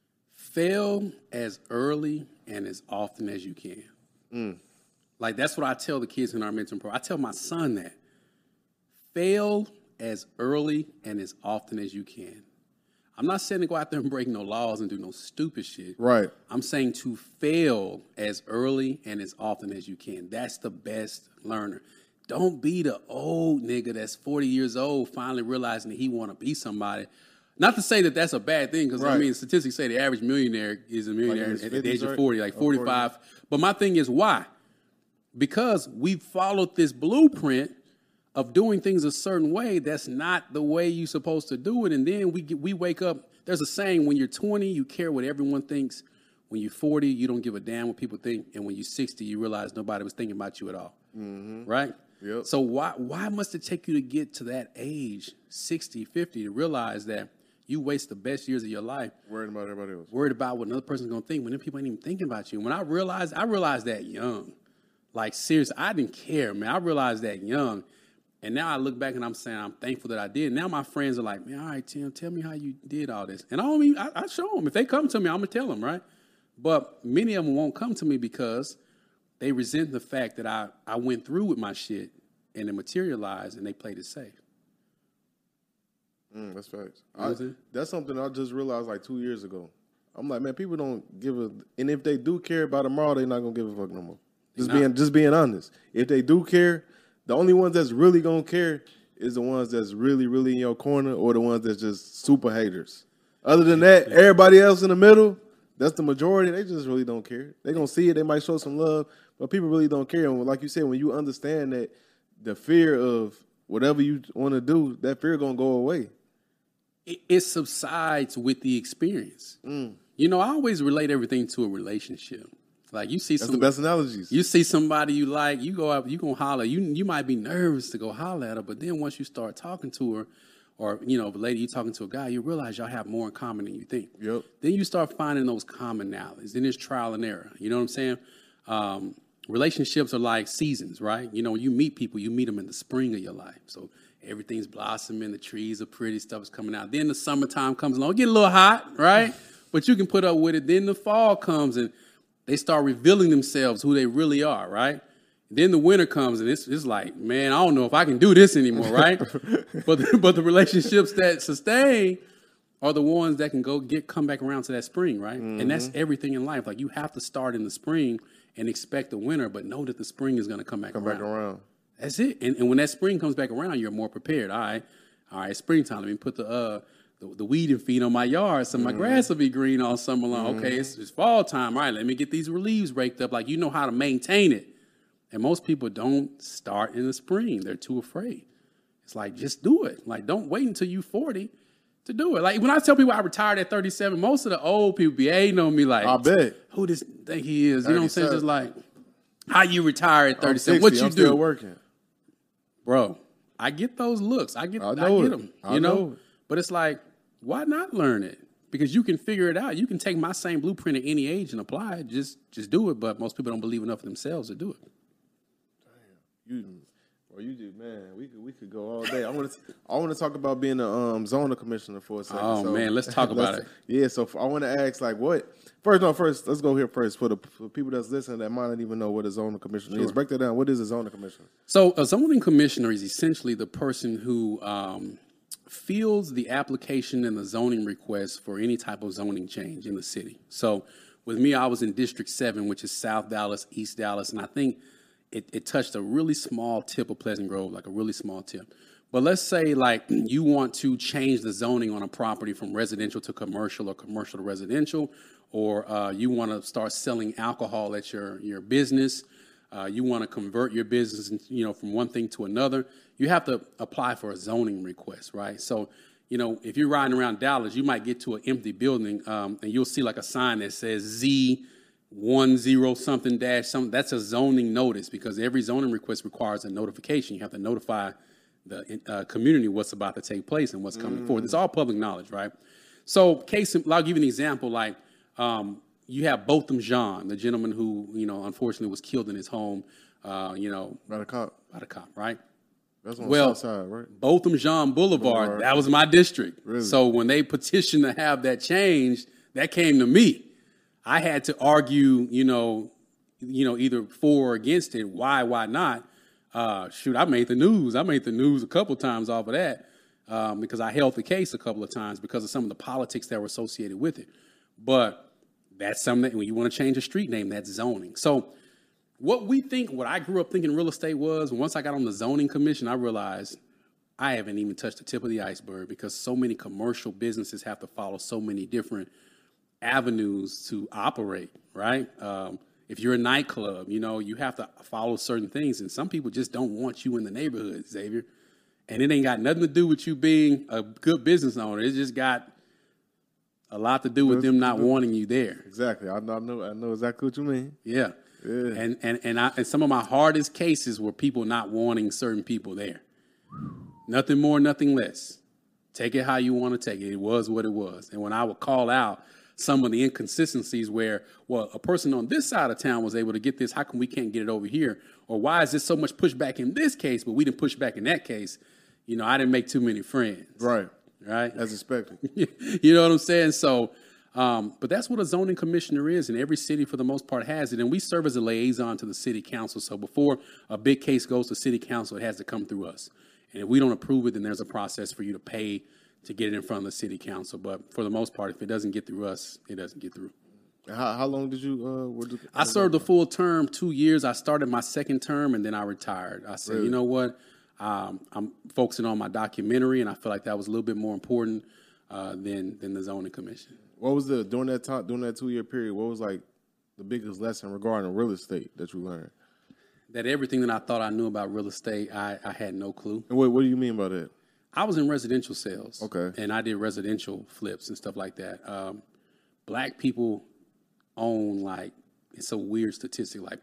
Fail as early and as often as you can. Like, that's what I tell the kids in our mentoring program. I tell my son that. Fail as early and as often as you can. I'm not saying to go out there and break no laws and do no stupid shit. Right. I'm saying to fail as early and as often as you can. That's the best learner. Don't be the old nigga that's 40 years old finally realizing that he want to be somebody. Not to say that that's a bad thing, because, I mean, statistics say the average millionaire is a millionaire at the age of 40, like 45. 40. But my thing is, why? Because we've followed this blueprint of doing things a certain way that's not the way you're supposed to do it. And then we wake up. There's a saying, when you're 20, you care what everyone thinks. When you're 40, you don't give a damn what people think. And when you're 60, you realize nobody was thinking about you at all. Mm-hmm. Right? Yep. So why must it take you to get to that age, 60, 50, to realize that you waste the best years of your life worried about everybody else, worried about what another person's going to think when them people ain't even thinking about you? When I realized that young. Like, seriously, I didn't care, man. I realized that young. And now I look back and I'm saying I'm thankful that I did. Now my friends are like, man, all right, Tim, tell me how you did all this. And I show them. If they come to me, I'm going to tell them, right? But many of them won't come to me because they resent the fact that I went through with my shit and it materialized and they played it safe. That's facts. That's something I just realized like 2 years ago. I'm like, man, people don't give a, and if they do care about tomorrow, they're not gonna give a fuck no more. Just being honest. If they do care, the only ones that's really gonna care is the ones that's really, really in your corner, or the ones that's just super haters. Other than that, everybody else in the middle, that's the majority. They just really don't care. They're gonna see it. They might show some love, but people really don't care. And like you said, when you understand that the fear of whatever you want to do, that fear gonna go away. It subsides with the experience. You know, I always relate everything to a relationship. Like, you see, that's the best analogies. You see somebody you like, you go up, you gonna holler. You might be nervous to go holler at her, but then once you start talking to her, or, you know, the lady you talking to a guy, you realize y'all have more in common than you think. Yep. Then you start finding those commonalities. Then there's trial and error. You know what I'm saying? Relationships are like seasons, right? You know, when you meet people, you meet them in the spring of your life. So everything's blossoming, the trees are pretty, stuff is coming out. Then the summertime comes along, get a little hot, right? But you can put up with it. Then the fall comes and they start revealing themselves, who they really are, right? Then the winter comes and it's like, man, I don't know if I can do this anymore, right? but the relationships that sustain are the ones that can come back around to that spring, right? Mm-hmm. And that's everything in life. Like, you have to start in the spring and expect the winter, but know that the spring is going to come back around. That's it. And when that spring comes back around, you're more prepared. All right, springtime. Let me put the weed and feed on my yard so my grass will be green all summer long. Okay, it's fall time. All right, let me get these leaves raked up. Like, you know how to maintain it. And most people don't start in the spring. They're too afraid. It's like, just do it. Like, don't wait until you're 40 to do it. Like, when I tell people I retired at 37, most of the old people be hating on me like, I bet. Who this think he is? You know what I'm saying? Just like, how you retire at 37? 60, What you I'm do? Still working. Bro, I get those looks. I get them. You know? But it's like, why not learn it? Because you can figure it out. You can take my same blueprint at any age and apply it. Just do it. But most people don't believe enough of themselves to do it. You do, man. We could go all day. I want to talk about being a zoning commissioner for a second. Oh, man, let's talk about it. Yeah, so I want to ask, like, what? First, let's go here first for people that's listening that might not even know what a zoning commissioner is. Break that down. What is a zoning commissioner? So a zoning commissioner is essentially the person who fields the application and the zoning request for any type of zoning change in the city. So with me, I was in District 7, which is South Dallas, East Dallas, and I think it touched a really small tip of Pleasant Grove, like a really small tip. But let's say, like, you want to change the zoning on a property from residential to commercial or commercial to residential, or you want to start selling alcohol at your business. You want to convert your business, from one thing to another. You have to apply for a zoning request, right? So, if you're riding around Dallas, you might get to an empty building and you'll see like a sign that says Z10 something dash something. That's a zoning notice, because every zoning request requires a notification. You have to notify the community what's about to take place and what's coming forward. It's all public knowledge, right? So, I'll give you an example. Like, you have Botham Jean, the gentleman who, unfortunately was killed in his home, by a cop. Right? That's on the south side, right? Botham Jean Boulevard, that was my district. Really? So when they petitioned to have that changed, that came to me. I had to argue, either for or against it. Why not? I made the news. I made the news a couple of times off of that because I held the case a couple of times because of some of the politics that were associated with it. But that's something that when you want to change a street name, that's zoning. So what I grew up thinking real estate was, once I got on the zoning commission, I realized I haven't even touched the tip of the iceberg, because so many commercial businesses have to follow so many different avenues to operate, right? If you're a nightclub, you have to follow certain things, and some people just don't want you in the neighborhood, Xavier. And it ain't got nothing to do with you being a good business owner. It's just got a lot to do with them not wanting you there. Exactly. I know exactly what you mean. Yeah. And some of my hardest cases were people not wanting certain people there. Nothing more, nothing less. Take it how you want to take it. It was what it was. And when I would call out some of the inconsistencies where, well, a person on this side of town was able to get this, how come we can't get it over here? Or why is there so much pushback in this case, but we didn't push back in that case? I didn't make too many friends. Right. As expected. You know what I'm saying? So, but that's what a zoning commissioner is, and every city for the most part has it. And we serve as a liaison to the city council. So before a big case goes to city council, it has to come through us. And if we don't approve it, then there's a process for you to pay to get it in front of the city council. But for the most part, if it doesn't get through us, it doesn't get through. How long did you? I served a full term, 2 years. I started my second term, and then I retired. I said, You know what? I'm focusing on my documentary, and I feel like that was a little bit more important than the zoning commission. What was during that 2-year period? What was like the biggest lesson regarding real estate that you learned? That everything that I thought I knew about real estate, I had no clue. And what do you mean by that? I was in residential sales. Okay. And I did residential flips and stuff like that. Black people own, like, it's a weird statistic, like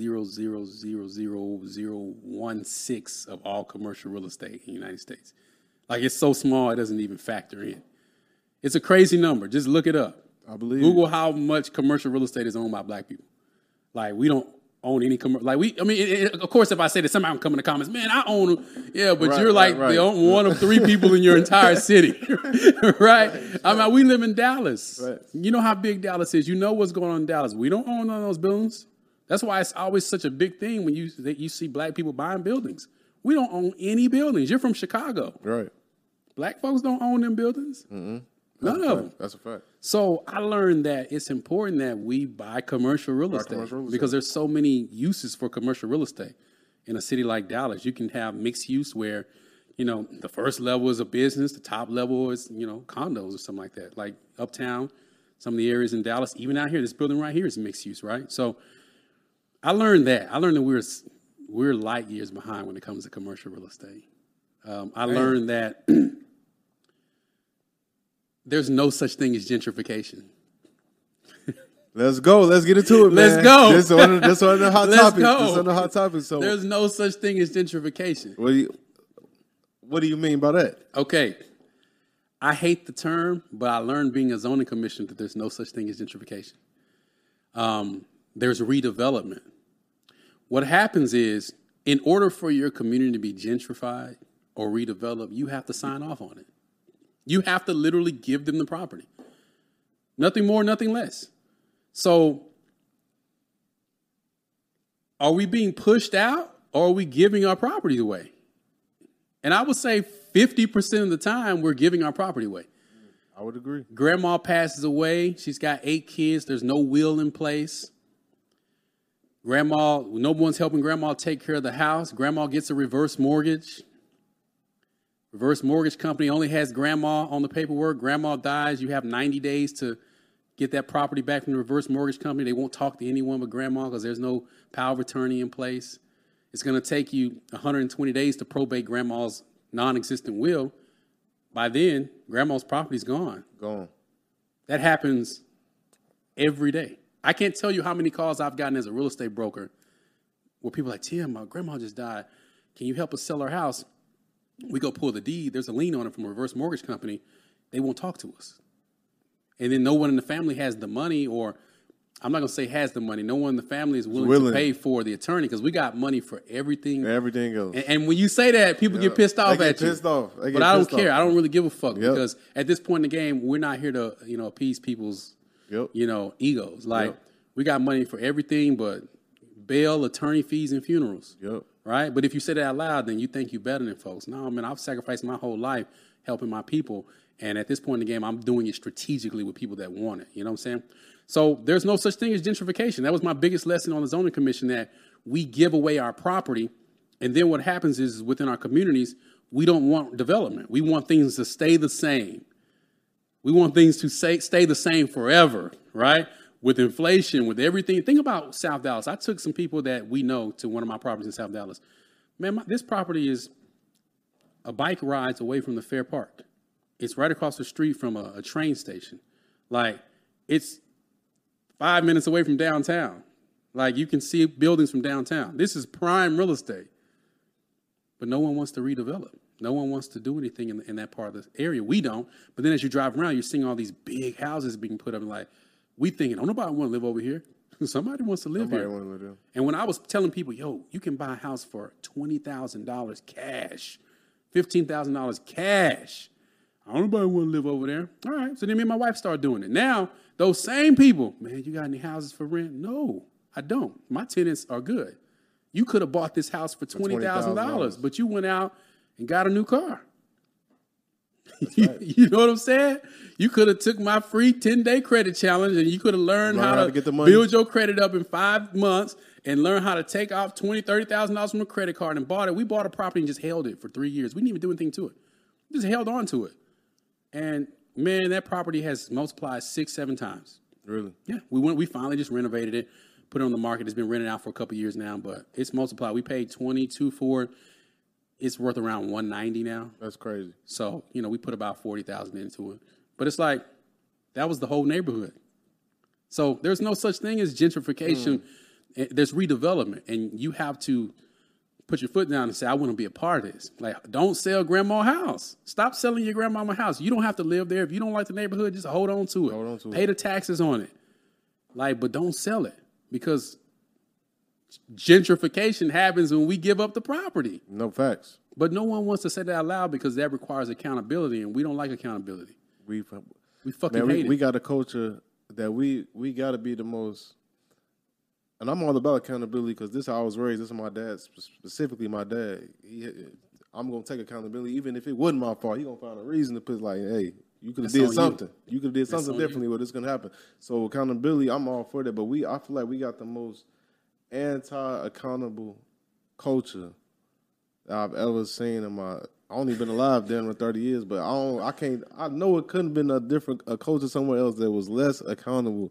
0.000000016 of all commercial real estate in the United States. Like, it's so small, it doesn't even factor in. It's a crazy number. Just look it up. I believe Google how much commercial real estate is owned by black people. Like, we don't own any commercial. Like, of course, if I say that, somebody will come in the comments, man, I own them. Yeah, but you're like one of 3 people in your entire city, right? I mean, we live in Dallas. Right. You know how big Dallas is. You know what's going on in Dallas. We don't own none of those buildings. That's why it's always such a big thing when you see black people buying buildings. We don't own any buildings. You're from Chicago. Right. Black folks don't own them buildings. None of them. That's a fact. So I learned that it's important that we buy commercial real estate because there's so many uses for commercial real estate. In a city like Dallas, you can have mixed use where, the first level is a business, the top level is, condos or something like that. Like uptown, some of the areas in Dallas, even out here, this building right here is mixed use, right? So I learned that. We're light years behind when it comes to commercial real estate. I learned that there's no such thing as gentrification. Let's go. Let's get into it, man. Let's go. This is one of the hot topics. Go. This is one of the hot topics. So there's no such thing as gentrification. What do you mean by that? Okay. I hate the term, but I learned being a zoning commissioner that there's no such thing as gentrification. There's redevelopment. What happens is, in order for your community to be gentrified or redeveloped, you have to sign off on it. You have to literally give them the property. Nothing more, nothing less. So, are we being pushed out or are we giving our property away? And I would say 50% of the time we're giving our property away. I would agree. Grandma passes away. She's got 8 kids. There's no will in place. No one's helping grandma take care of the house. Grandma gets a reverse mortgage. Reverse mortgage company only has grandma on the paperwork. Grandma dies. You have 90 days to get that property back from the reverse mortgage company. They won't talk to anyone but grandma because there's no power of attorney in place. It's going to take you 120 days to probate grandma's non-existent will. By then, grandma's property's gone. Gone. That happens every day. I can't tell you how many calls I've gotten as a real estate broker where people are like, Tim, my grandma just died. Can you help us sell our house? We go pull the deed. There's a lien on it from a reverse mortgage company. They won't talk to us. And then no one in the family has the money, or I'm not going to say has the money. No one in the family is willing to pay for the attorney because we got money for everything. Everything else. And when you say that, people get pissed off at you. But I don't care. I don't really give a fuck because at this point in the game, we're not here to, appease people's, egos. Like, we got money for everything but bail, attorney fees, and funerals. Right? But if you say that out loud, then you think you're better than folks. No, man, I've sacrificed my whole life helping my people. And at this point in the game, I'm doing it strategically with people that want it. You know what I'm saying? So there's no such thing as gentrification. That was my biggest lesson on the zoning commission, that we give away our property. And then what happens is within our communities, we don't want development. We want things to stay the same. We want things to stay the same forever, right? With inflation, with everything. Think about South Dallas. I took some people that we know to one of my properties in South Dallas. Man, this property is a bike ride away from the Fair Park. It's right across the street from a train station. Like, it's 5 minutes away from downtown. Like, you can see buildings from downtown. This is prime real estate. But no one wants to redevelop. No one wants to do anything in that part of the area. We don't. But then as you drive around, you're seeing all these big houses being put up. And like, we thinking, oh, nobody want to live over here. Somebody wants to live here. Want to live here. And when I was telling people, yo, you can buy a house for $20,000 cash, $15,000 cash. Nobody want to live over there. All right. So then me and my wife started doing it. Now, those same people, man, you got any houses for rent? No, I don't. My tenants are good. You could have bought this house for $20,000, but you went out and got a new car. Right. You know what I'm saying? You could have took my free 10-day credit challenge and you could have learned how to get the money, build your credit up in 5 months and learn how to take off $20,000, $30,000 from a credit card and bought it. We bought a property and just held it for 3 years. We didn't even do anything to it. We just held on to it. And man, that property has multiplied 6-7 times. Really? Yeah. We finally just renovated it, put it on the market. It's been rented out for a couple of years now, but it's multiplied. We paid $22 for it. It's worth around $190 now. That's crazy. So, we put about $40,000 into it. But it's like, that was the whole neighborhood. So there's no such thing as gentrification. There's redevelopment, and you have to put your foot down and say, I want to be a part of this. Like, don't sell grandma's house. Stop selling your grandmama's house. You don't have to live there. If you don't like the neighborhood, just hold on to it. Hold on to Pay the taxes on it. Like, but don't sell it because gentrification happens when we give up the property. No facts. But no one wants to say that out loud because that requires accountability, and we don't like accountability. We fucking hate it. We got a culture that we got to be the most. And I'm all about accountability because this is how I was raised. This is my dad, specifically my dad. I'm going to take accountability. Even if it wasn't my fault, he going to find a reason to put like, hey, you could have did something. You could have did something differently, but it's going to happen. So accountability, I'm all for that. But I feel like we got the most anti-accountable culture that I've ever seen in my. I only been alive damn near 30 years, but I know it couldn't have been a culture somewhere else that was less accountable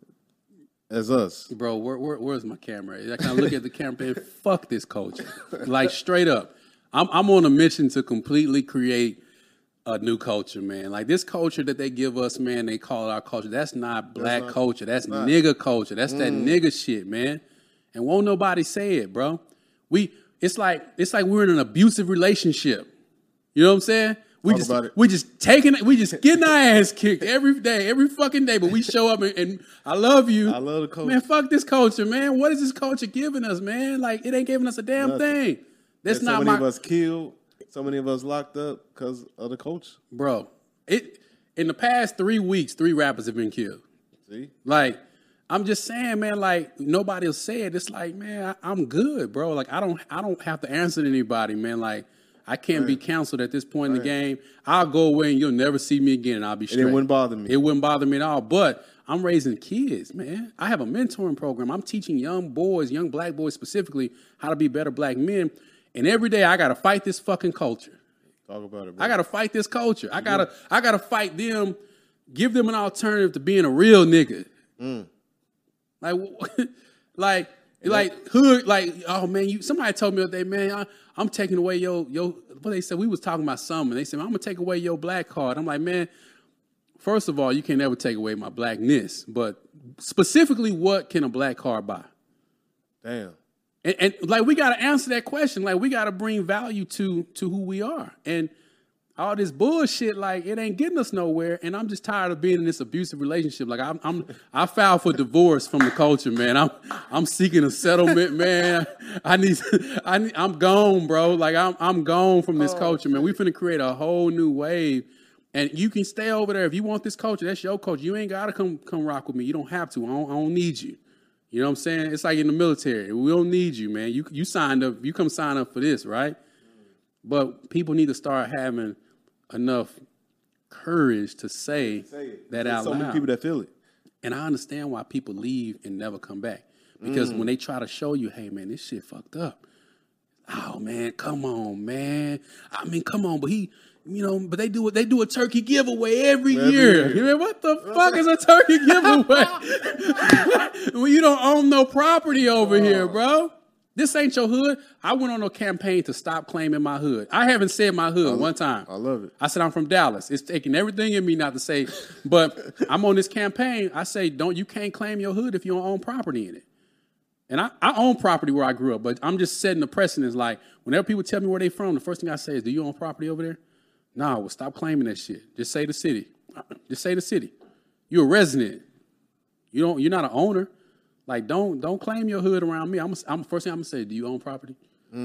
as us. Bro, where's my camera? I kind of look at the camera and fuck this culture. Like, straight up. I'm on a mission to completely create a new culture, man. Like, this culture that they give us, man, they call it our culture. That's not black culture. That's nigga culture. That's that nigga shit, man. And won't nobody say it, bro. It's like we're in an abusive relationship. You know what I'm saying? We just getting our ass kicked every day, every fucking day. But we show up and I love you. I love the culture. Man, fuck this culture, man. What is this culture giving us, man? Like, it ain't giving us a damn thing. That's not so many of us killed. So many of us locked up because of the culture. Bro, in the past 3 weeks, 3 rappers have been killed. See? Like, I'm just saying, man, like, nobody will say it. It's like, man, I'm good, bro. Like, I don't have to answer to anybody, man. Like, I can't be counseled at this point in the game. I'll go away and you'll never see me again and I'll be straight. And it wouldn't bother me. It wouldn't bother me at all. But I'm raising kids, man. I have a mentoring program. I'm teaching young boys, young black boys specifically, how to be better black men. And every day I got to fight this fucking culture. Talk about it, bro. I got to fight this culture. I gotta fight them, give them an alternative to being a real nigga. Like hood, like, oh man, somebody told me the other day, man, I'm taking away your what they said, we was talking about something. They said, man, I'm gonna take away your black card. I'm like, man, first of all, you can never take away my blackness, but specifically, what can a black card buy? Damn. And like, we gotta answer that question. Like, we gotta bring value to who we are. And all this bullshit, like, it ain't getting us nowhere. And I'm just tired of being in this abusive relationship. Like, I filed for divorce from the culture, man. I'm seeking a settlement, man. I'm gone, bro. Like, I'm gone from this culture, man. We finna create a whole new wave. And you can stay over there if you want this culture. That's your culture. You ain't gotta come rock with me. You don't have to. I don't need you. You know what I'm saying? It's like in the military. We don't need you, man. You signed up. You come sign up for this, right? But people need to start having enough courage to say that out loud. So many people that feel it. And I understand why people leave and never come back. Because when they try to show you, hey, man, this shit fucked up. Oh, man, come on, man. I mean, come on. But but they do a turkey giveaway every year. Man, what the fuck is a turkey giveaway? When you don't own no property over here, bro. This ain't your hood. I went on a campaign to stop claiming my hood. I haven't said my hood one time. I love it. I said I'm from Dallas. It's taking everything in me not to say, but I'm on this campaign. I say, you can't claim your hood if you don't own property in it. And I own property where I grew up, but I'm just setting the precedence. Like, whenever people tell me where they from, the first thing I say is, do you own property over there? No, well, stop claiming that shit. Just say the city. Just say the city. You're a resident. You're not an owner. Like, don't claim your hood around me. I'm first thing I'm gonna say, do you own property?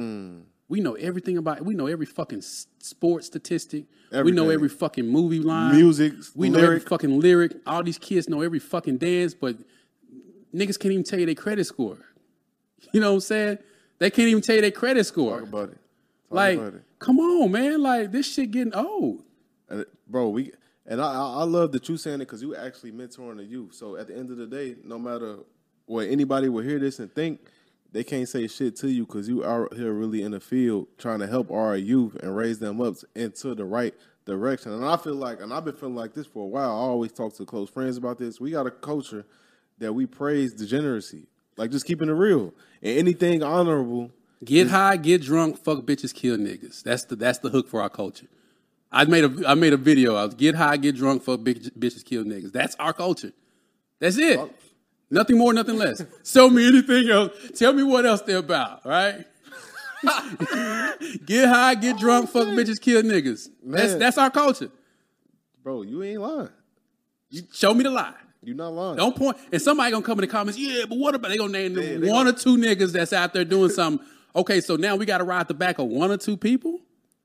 We know everything about it. We know every fucking sports statistic. Everything. We know every fucking movie line. Music. We know every fucking lyric. All these kids know every fucking dance, but niggas can't even tell you their credit score. You know what I'm saying? They can't even tell you their credit score. Talk about it. Come on, man. Like, this shit getting old. Bro, I love that you saying it because you actually mentoring the youth. So at the end of the day, no matter what anybody will hear this and think, they can't say shit to you because you are here really in the field trying to help our youth and raise them up into the right direction. And I feel like, and I've been feeling like this for a while, I always talk to close friends about this. We got a culture that we praise degeneracy, like just keeping it real. And anything honorable. Get high, get drunk, fuck bitches, kill niggas. That's the hook for our culture. I made a video. I was get high, get drunk, fuck bitches, kill niggas. That's our culture. That's it. Nothing more, nothing less. Show me anything else. Tell me what else they're about, right? Get high, get drunk, fuck bitches, kill niggas. Man. That's our culture. Bro, you ain't lying. Show me the lie. You not lying. Don't point. And somebody gonna come in the comments, yeah, but what about they gonna name them they one or two niggas that's out there doing something. Okay, so now we gotta ride the back of one or two people?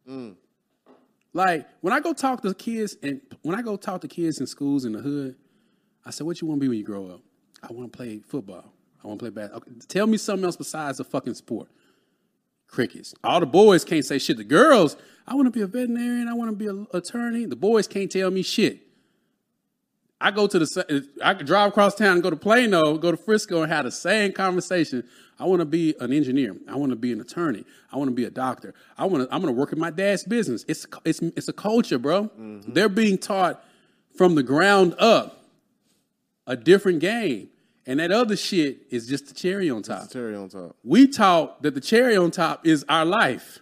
Like, when I go talk to kids in schools in the hood, I said, what you want to be when you grow up? I want to play football. I want to play basketball. Okay, tell me something else besides the fucking sport. Crickets. All the boys can't say shit. The girls, I want to be a veterinarian. I want to be an attorney. The boys can't tell me shit. I could drive across town and go to Plano, go to Frisco, and have the same conversation. I want to be an engineer. I want to be an attorney. I want to be a doctor. I'm gonna work in my dad's business. It's a culture, bro. Mm-hmm. They're being taught from the ground up a different game, and that other shit is just the cherry on top. It's the cherry on top. We taught that the cherry on top is our life.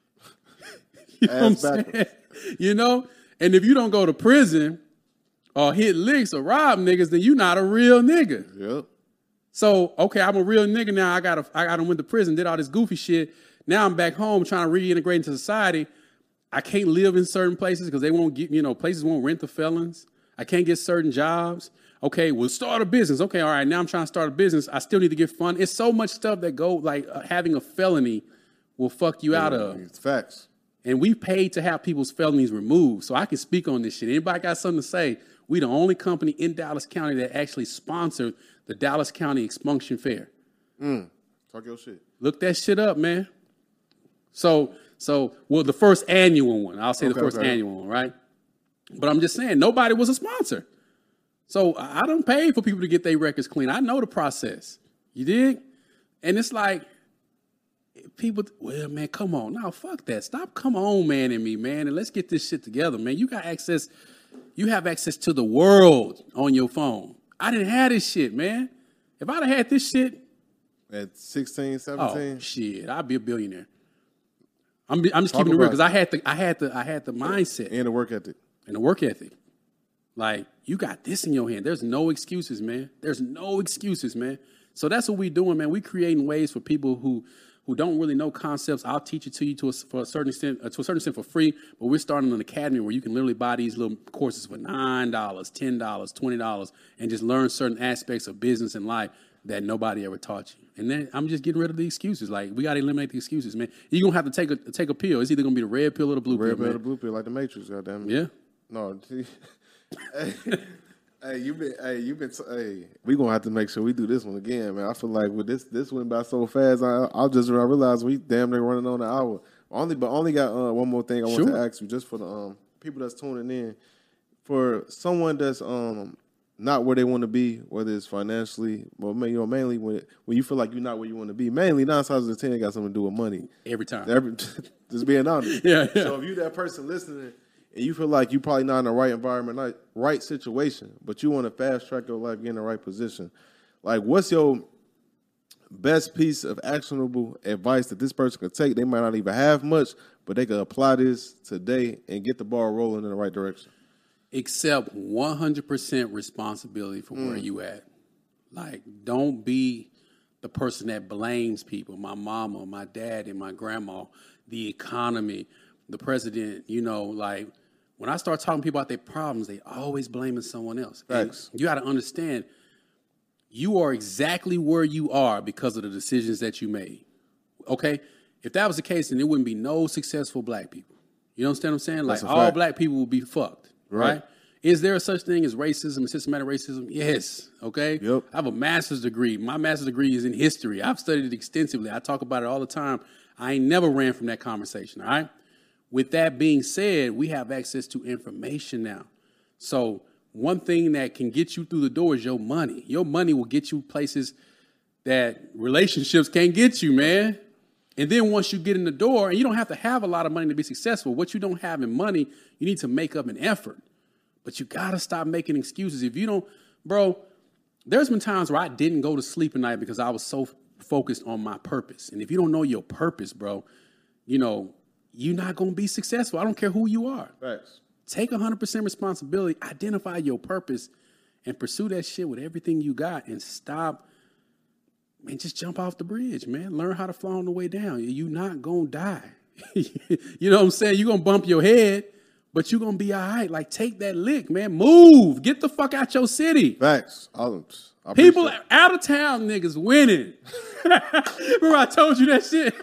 You know what I'm saying? You know, and if you don't go to prison or hit licks or rob niggas, then you not a real nigga. Yep. So, okay, I'm a real nigga now. I got went to prison, did all this goofy shit. Now I'm back home trying to reintegrate into society. I can't live in certain places because they won't get, places won't rent the felons. I can't get certain jobs. Okay, we'll start a business. Okay, all right, now I'm trying to start a business. I still need to get funded. It's so much stuff that having a felony will fuck you out of. It's facts. And we paid to have people's felonies removed. So I can speak on this shit. Anybody got something to say? We the only company in Dallas County that actually sponsored the Dallas County Expunction Fair. Talk your shit. Look that shit up, man. So the first annual one. I'll say the first annual one, right? But I'm just saying, nobody was a sponsor. So I don't pay for people to get their records clean. I know the process. You dig? And it's like, people, well, man, come on. No, fuck that. Stop come on, man, and me, man, and let's get this shit together, man. You have access to the world on your phone. I didn't have this shit, man. If I'd have had this shit at 16, 17, oh shit, I'd be a billionaire. I'm just keeping it real because I had the mindset and the work ethic. And the work ethic. Like, you got this in your hand. There's no excuses, man. There's no excuses, man. So that's what we're doing, man. We creating ways for people who don't really know concepts. I'll teach it to you to a certain extent for free. But we're starting an academy where you can literally buy these little courses for $9, $10, $20, and just learn certain aspects of business and life that nobody ever taught you. And then I'm just getting rid of the excuses. Like, we got to eliminate the excuses, man. You're going to have to take a pill. It's either going to be the red pill or the blue pill. Red pill or the blue pill, like the Matrix, goddamn it. Yeah. No, we gonna have to make sure we do this one again, man. I feel like with this went by so fast. I realized we damn near running on an hour. Only got one more thing I want to ask you, just for the people that's tuning in. For someone that's not where they want to be, whether it's financially, but mainly when you feel like you're not where you want to be. Mainly 9 times out of 10 it got something to do with money. Every time. Just being honest. Yeah. So if you that person listening, and you feel like you're probably not in the right environment, not right situation, but you want to fast track your life, get in the right position. Like, what's your best piece of actionable advice that this person could take? They might not even have much, but they could apply this today and get the ball rolling in the right direction. Accept 100% responsibility for where you at. Like, don't be the person that blames people, my mama, my dad, and my grandma, the economy, the president, like, when I start talking to people about their problems, they always blaming someone else. Thanks. You got to understand, you are exactly where you are because of the decisions that you made. Okay? If that was the case, then there wouldn't be no successful black people. You understand what I'm saying? Like, all black people would be fucked. Right? Is there such thing as racism and systematic racism? Yes. Okay? Yep. I have a master's degree. My master's degree is in history. I've studied it extensively. I talk about it all the time. I ain't never ran from that conversation. All right? With that being said, we have access to information now. So one thing that can get you through the door is your money. Your money will get you places that relationships can't get you, man. And then once you get in the door, and you don't have to have a lot of money to be successful. What you don't have in money, you need to make up an effort. But you got to stop making excuses. If you don't, bro, there's been times where I didn't go to sleep at night because I was so focused on my purpose. And if you don't know your purpose, bro, you're not going to be successful. I don't care who you are. Thanks. Take 100% responsibility, identify your purpose, and pursue that shit with everything you got, and stop man, just jump off the bridge, man. Learn how to fly on the way down. You're not going to die. You know what I'm saying? You're going to bump your head, but you're going to be all right. Like, take that lick, man. Move. Get the fuck out your city. Facts. People out of town niggas winning. Remember I told you that shit?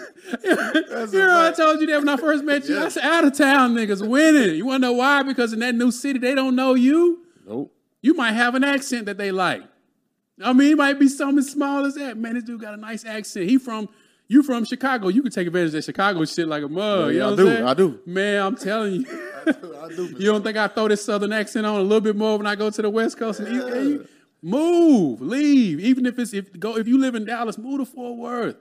Remember I told you that when I first met you? I said out of town niggas winning. You want to know why? Because in that new city, they don't know you. Nope. You might have an accent that they like. I mean, it might be something as small as that. Man, this dude got a nice accent. You from Chicago. You can take advantage of that Chicago shit like a mug. You know what I'm saying? I do. Man, I'm telling you. I do. You don't think I throw this southern accent on a little bit more when I go to the West Coast and East Coast? Move, leave. Even if you live in Dallas, move to Fort Worth.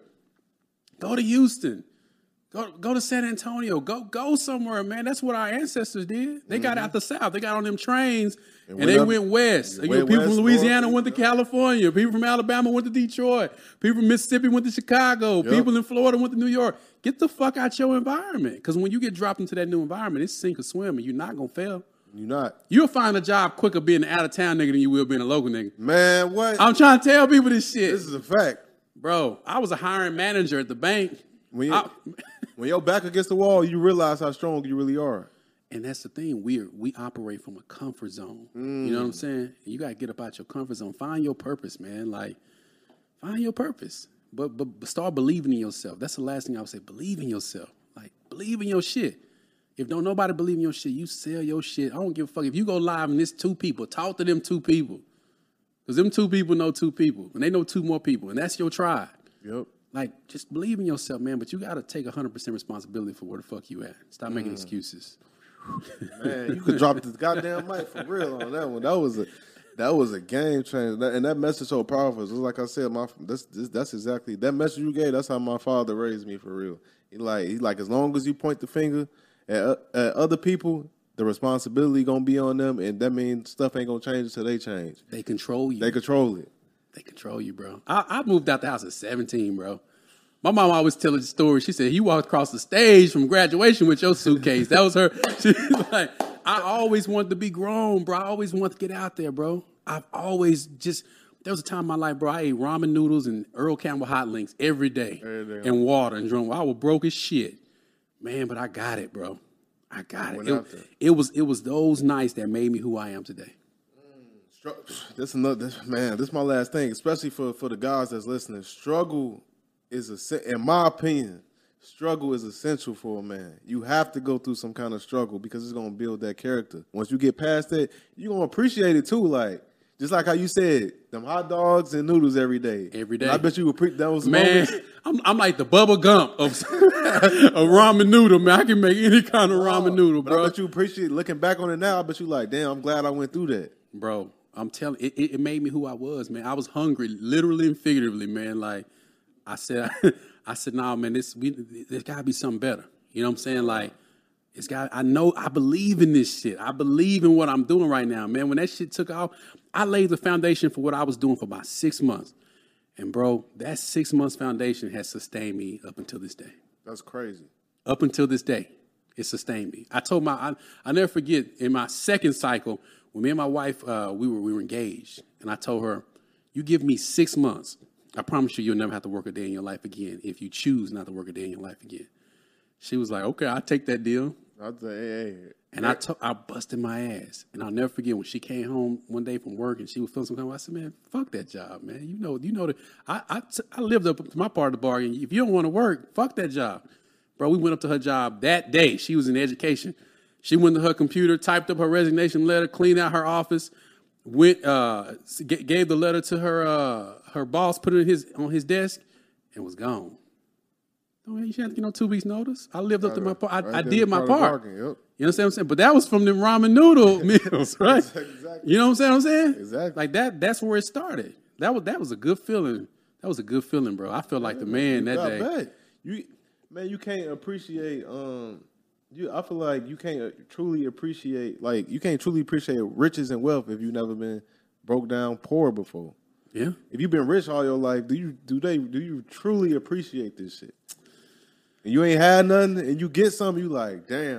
Go to Houston. Go to San Antonio. Go somewhere, man. That's what our ancestors did. They got out the South. They got on them trains and they went west. People from Louisiana went to California. People from Alabama went to Detroit. People from Mississippi went to Chicago. Yep. People in Florida went to New York. Get the fuck out your environment. Because when you get dropped into that new environment, it's sink or swim, and you're not going to fail. You're not. You'll find a job quicker being an out-of-town nigga than you will being a local nigga. Man, what? I'm trying to tell people this shit. This is a fact. Bro, I was a hiring manager at the bank. When you're back against the wall, you realize how strong you really are. And that's the thing. We operate from a comfort zone. You know what I'm saying? You got to get up out your comfort zone. Find your purpose, man. Like, find your purpose. But start believing in yourself. That's the last thing I would say. Believe in yourself. Like, believe in your shit. If don't nobody believe in your shit, you sell your shit. I don't give a fuck. If you go live and it's 2 people, talk to them 2 people. Because them 2 people know 2 people. And they know 2 more people. And that's your tribe. Yep. Like, just believe in yourself, man. But you got to take 100% responsibility for where the fuck you at. Stop making excuses. Man, you could drop this goddamn mic for real on that one. That was a game changer. And that message so powerful. Just like I said, that's exactly that message you gave. That's how my father raised me for real. He like as long as you point the finger at other people, the responsibility gonna be on them, and that means stuff ain't gonna change until they change. They control you. They control it. They control you, bro. I moved out the house at 17, bro. My mom always tells the story. She said, you walked across the stage from graduation with your suitcase. That was her. She's like, I always wanted to be grown, bro. I always wanted to get out there, bro. I've always there was a time in my life, bro, I ate ramen noodles and Earl Campbell hot links every day. And water and drunk. I was broke as shit. Man, but I got it, bro. I got it. It was those nights that made me who I am today. This is my last thing, especially for the guys that's listening. Struggle is in my opinion, struggle is essential for a man. You have to go through some kind of struggle because it's gonna build that character. Once you get past that, you're gonna appreciate it too. Like just like how you said, them hot dogs and noodles every day. Every day. And I bet you would that was man. I'm like the Bubba Gump of a ramen noodle, man. I can make any kind of ramen noodle, bro. I bet you appreciate looking back on it now. I bet you like, damn, I'm glad I went through that, bro. I'm telling it made me who I was, man. I was hungry, literally and figuratively, man. Like I said, nah, man, there's gotta be something better. You know what I'm saying? Like I believe in this shit. I believe in what I'm doing right now, man. When that shit took off, I laid the foundation for what I was doing for about 6 months. And bro, that 6 months foundation has sustained me up until this day. That's crazy. Up until this day, it sustained me. I told I never forget in my second cycle, when me and my wife, we were engaged, and I told her, you give me 6 months, I promise you'll never have to work a day in your life again if you choose not to work a day in your life again. She was like, okay, I'll take that deal. I'll say, hey. And I busted my ass. And I'll never forget when she came home one day from work and she was feeling some kind of way. I said, man, fuck that job, man. You know that I lived up to my part of the bargain. If you don't want to work, fuck that job. Bro, we went up to her job that day. She was in education. She went to her computer, typed up her resignation letter, cleaned out her office, gave the letter to her boss, put it on his desk, and was gone. You shouldn't have to get 2 weeks notice. I lived up to my part. I did my part. Yep. You understand what I'm saying? But that was from them ramen noodle meals, right? Exactly. You know what I'm saying? Exactly. Like that's where it started. That was a good feeling. That was a good feeling, bro. I felt like the man that day. You can't appreciate. I feel like you can't truly appreciate. Like you can't truly appreciate riches and wealth if you've never been broke down poor before. Yeah. If you've been rich all your life, do you truly appreciate this shit? And you ain't had nothing, and you get something, you like, damn.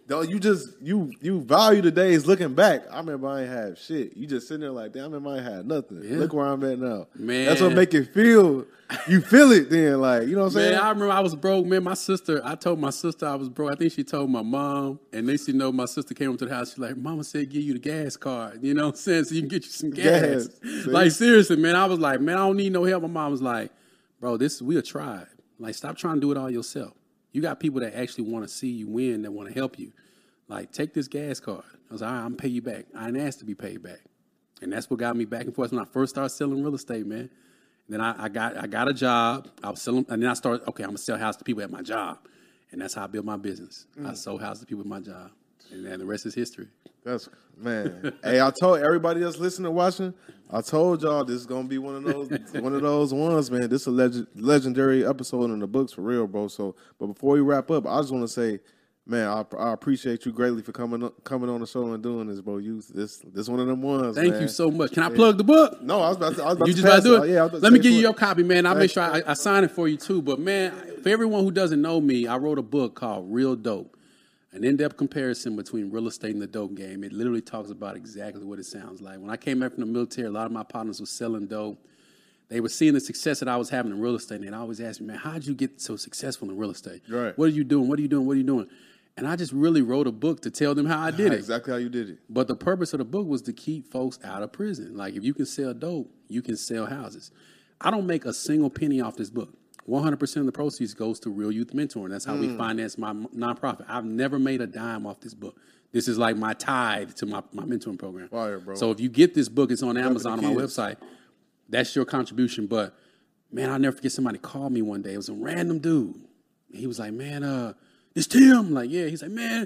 Though you value the days looking back. I remember I ain't had shit. You just sitting there like, damn, I remember I ain't had nothing. Yeah. Look where I'm at now. Man. That's what make it feel. You feel it then, like, you know what I'm saying? Man, I remember I was broke. Man, I told my sister I was broke. I think she told my mom, and they see my sister came up to the house. She's like, Mama said give you the gas card. You know what I'm saying? So you can get you some gas. Like, seriously, man. I was like, man, I don't need no help. My mom was like, bro, we a tribe. Like, stop trying to do it all yourself. You got people that actually want to see you win, that want to help you. Like, take this gas card. I was like, all right, I'm pay you back. I didn't ask to be paid back. And that's what got me back and forth when I first started selling real estate, man. Then I got a job. I was selling, and then I started, okay, I'm going to sell houses to people at my job. And that's how I built my business. I sold houses to people at my job. And then the rest is history. That's, man. Hey, I told everybody that's listening and watching, I told y'all this is going to be one of those ones, man. This is a legendary episode in the books for real, bro. So, but before we wrap up, I just want to say, man, I appreciate you greatly for coming on the show and doing this, bro. This one of them ones. Thank you so much. Can I plug the book? No, I was about to. You just about to do it? Yeah. Let me give you your copy, man. I'll make sure I sign it for you too. But man, for everyone who doesn't know me, I wrote a book called Real Dope, an in-depth comparison between real estate and the dope game. It literally talks about exactly what it sounds like. When I came back from the military, a lot of my partners were selling dope. They were seeing the success that I was having in real estate, and they always asked me, man, how'd you get so successful in real estate? Right. What are you doing? What are you doing? What are you doing? And I just really wrote a book to tell them how I did it. Exactly how you did it. But the purpose of the book was to keep folks out of prison. Like, if you can sell dope, you can sell houses. I don't make a single penny off this book. 100% of the proceeds goes to Real Youth Mentoring. That's how we finance my nonprofit. I've never made a dime off this book. This is like my tithe to my mentoring program. Fire, bro. So if you get this book, it's on Amazon on my website. That's your contribution. But, man, I'll never forget somebody called me one day. It was a random dude. He was like, man, it's Tim. I'm like, yeah. He's like, man,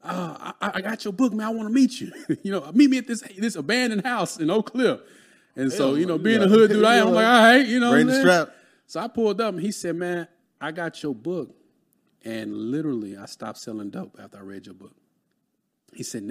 I got your book, man. I want to meet you. Meet me at this abandoned house in Oak Cliff. And so, being a hood dude, I'm like, all right, Bring the strap. So I pulled up and he said, man, I got your book. And literally, I stopped selling dope after I read your book. He said,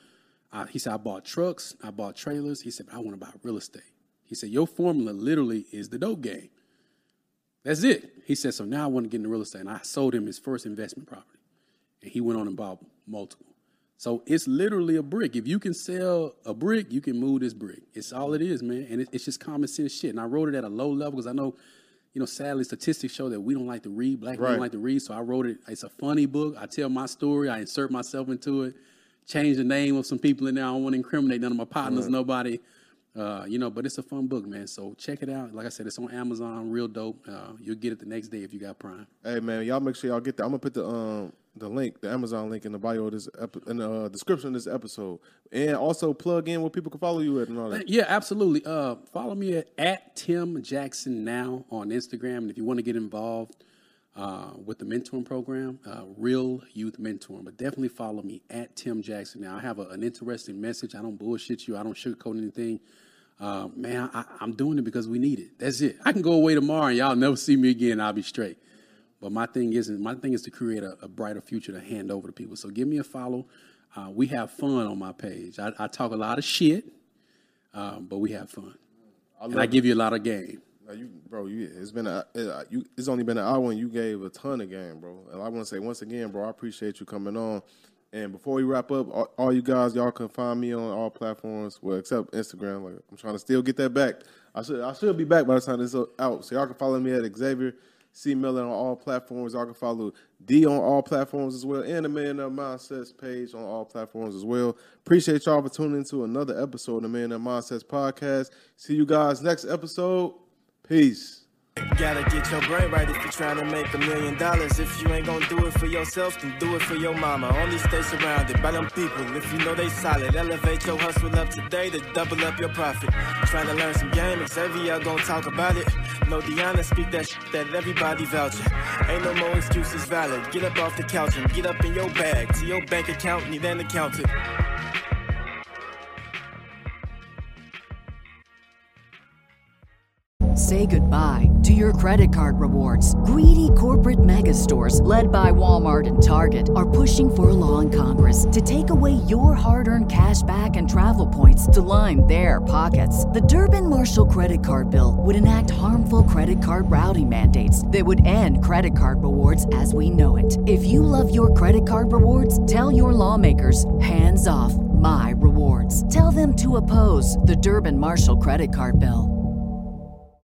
I bought trucks, I bought trailers. He said, but I want to buy real estate. He said, your formula literally is the dope game. That's it. He said, so now I want to get into real estate. And I sold him his first investment property. And he went on and bought multiple. So it's literally a brick. If you can sell a brick, you can move this brick. It's all it is, man. And it's just common sense shit. And I wrote it at a low level because I know, sadly, statistics show that we don't like to read. Black people don't like to read. So I wrote it. It's a funny book. I tell my story. I insert myself into it. Change the name of some people in there. I don't want to incriminate none of my partners, nobody. But it's a fun book, man. So check it out. Like I said, it's on Amazon, Real Dope. You'll get it the next day if you got Prime. Hey, man, y'all make sure y'all get that. I'm gonna put the link, the Amazon link in the bio of this in the description of this episode, and also plug in where people can follow you at and all that. Yeah, absolutely. Follow me at Tim Jackson Now on Instagram, and if you want to get involved with the mentoring program, Real Youth Mentoring, but definitely follow me at Tim Jackson Now. I have an interesting message. I don't bullshit you. I don't sugarcoat anything. Man, I'm doing it because we need it. That's it. I can go away tomorrow and y'all never see me again. I'll be straight. But my thing is to create a brighter future to hand over to people. So give me a follow. We have fun on my page. I talk a lot of shit, but we have fun. I give you a lot of game. It's only been an hour and you gave a ton of game, bro. And I want to say once again, bro, I appreciate you coming on. And before we wrap up, all you guys, y'all can find me on all platforms, well, except Instagram. Like, I'm trying to still get that back. I should be back by the time this is out. So y'all can follow me at Xavier C. Miller on all platforms. Y'all can follow D on all platforms as well, and the Millionaire Mindsets page on all platforms as well. Appreciate y'all for tuning into another episode of the Millionaire Mindsets podcast. See you guys next episode. Peace. Gotta get your brain right if you're trying to make $1 million. If you ain't gonna do it for yourself, then do it for your mama. Only stay surrounded by them people if you know they solid. Elevate your hustle up today to double up your profit. Trying to learn some game, Xavier gonna talk about it. No Deanna, speak that shit that everybody vouching. Ain't no more excuses valid. Get up off the couch and get up in your bag. To your bank account, need an accountant. say goodbye to your credit card rewards. Greedy corporate mega stores, led by Walmart and Target, are pushing for a law in Congress to take away your hard-earned cash back and travel points to line their pockets. The Durbin-Marshall credit card bill would enact harmful credit card routing mandates that would end credit card rewards as we know it. If you love your credit card rewards, tell your lawmakers, hands off my rewards. Tell them to oppose the Durbin-Marshall credit card bill.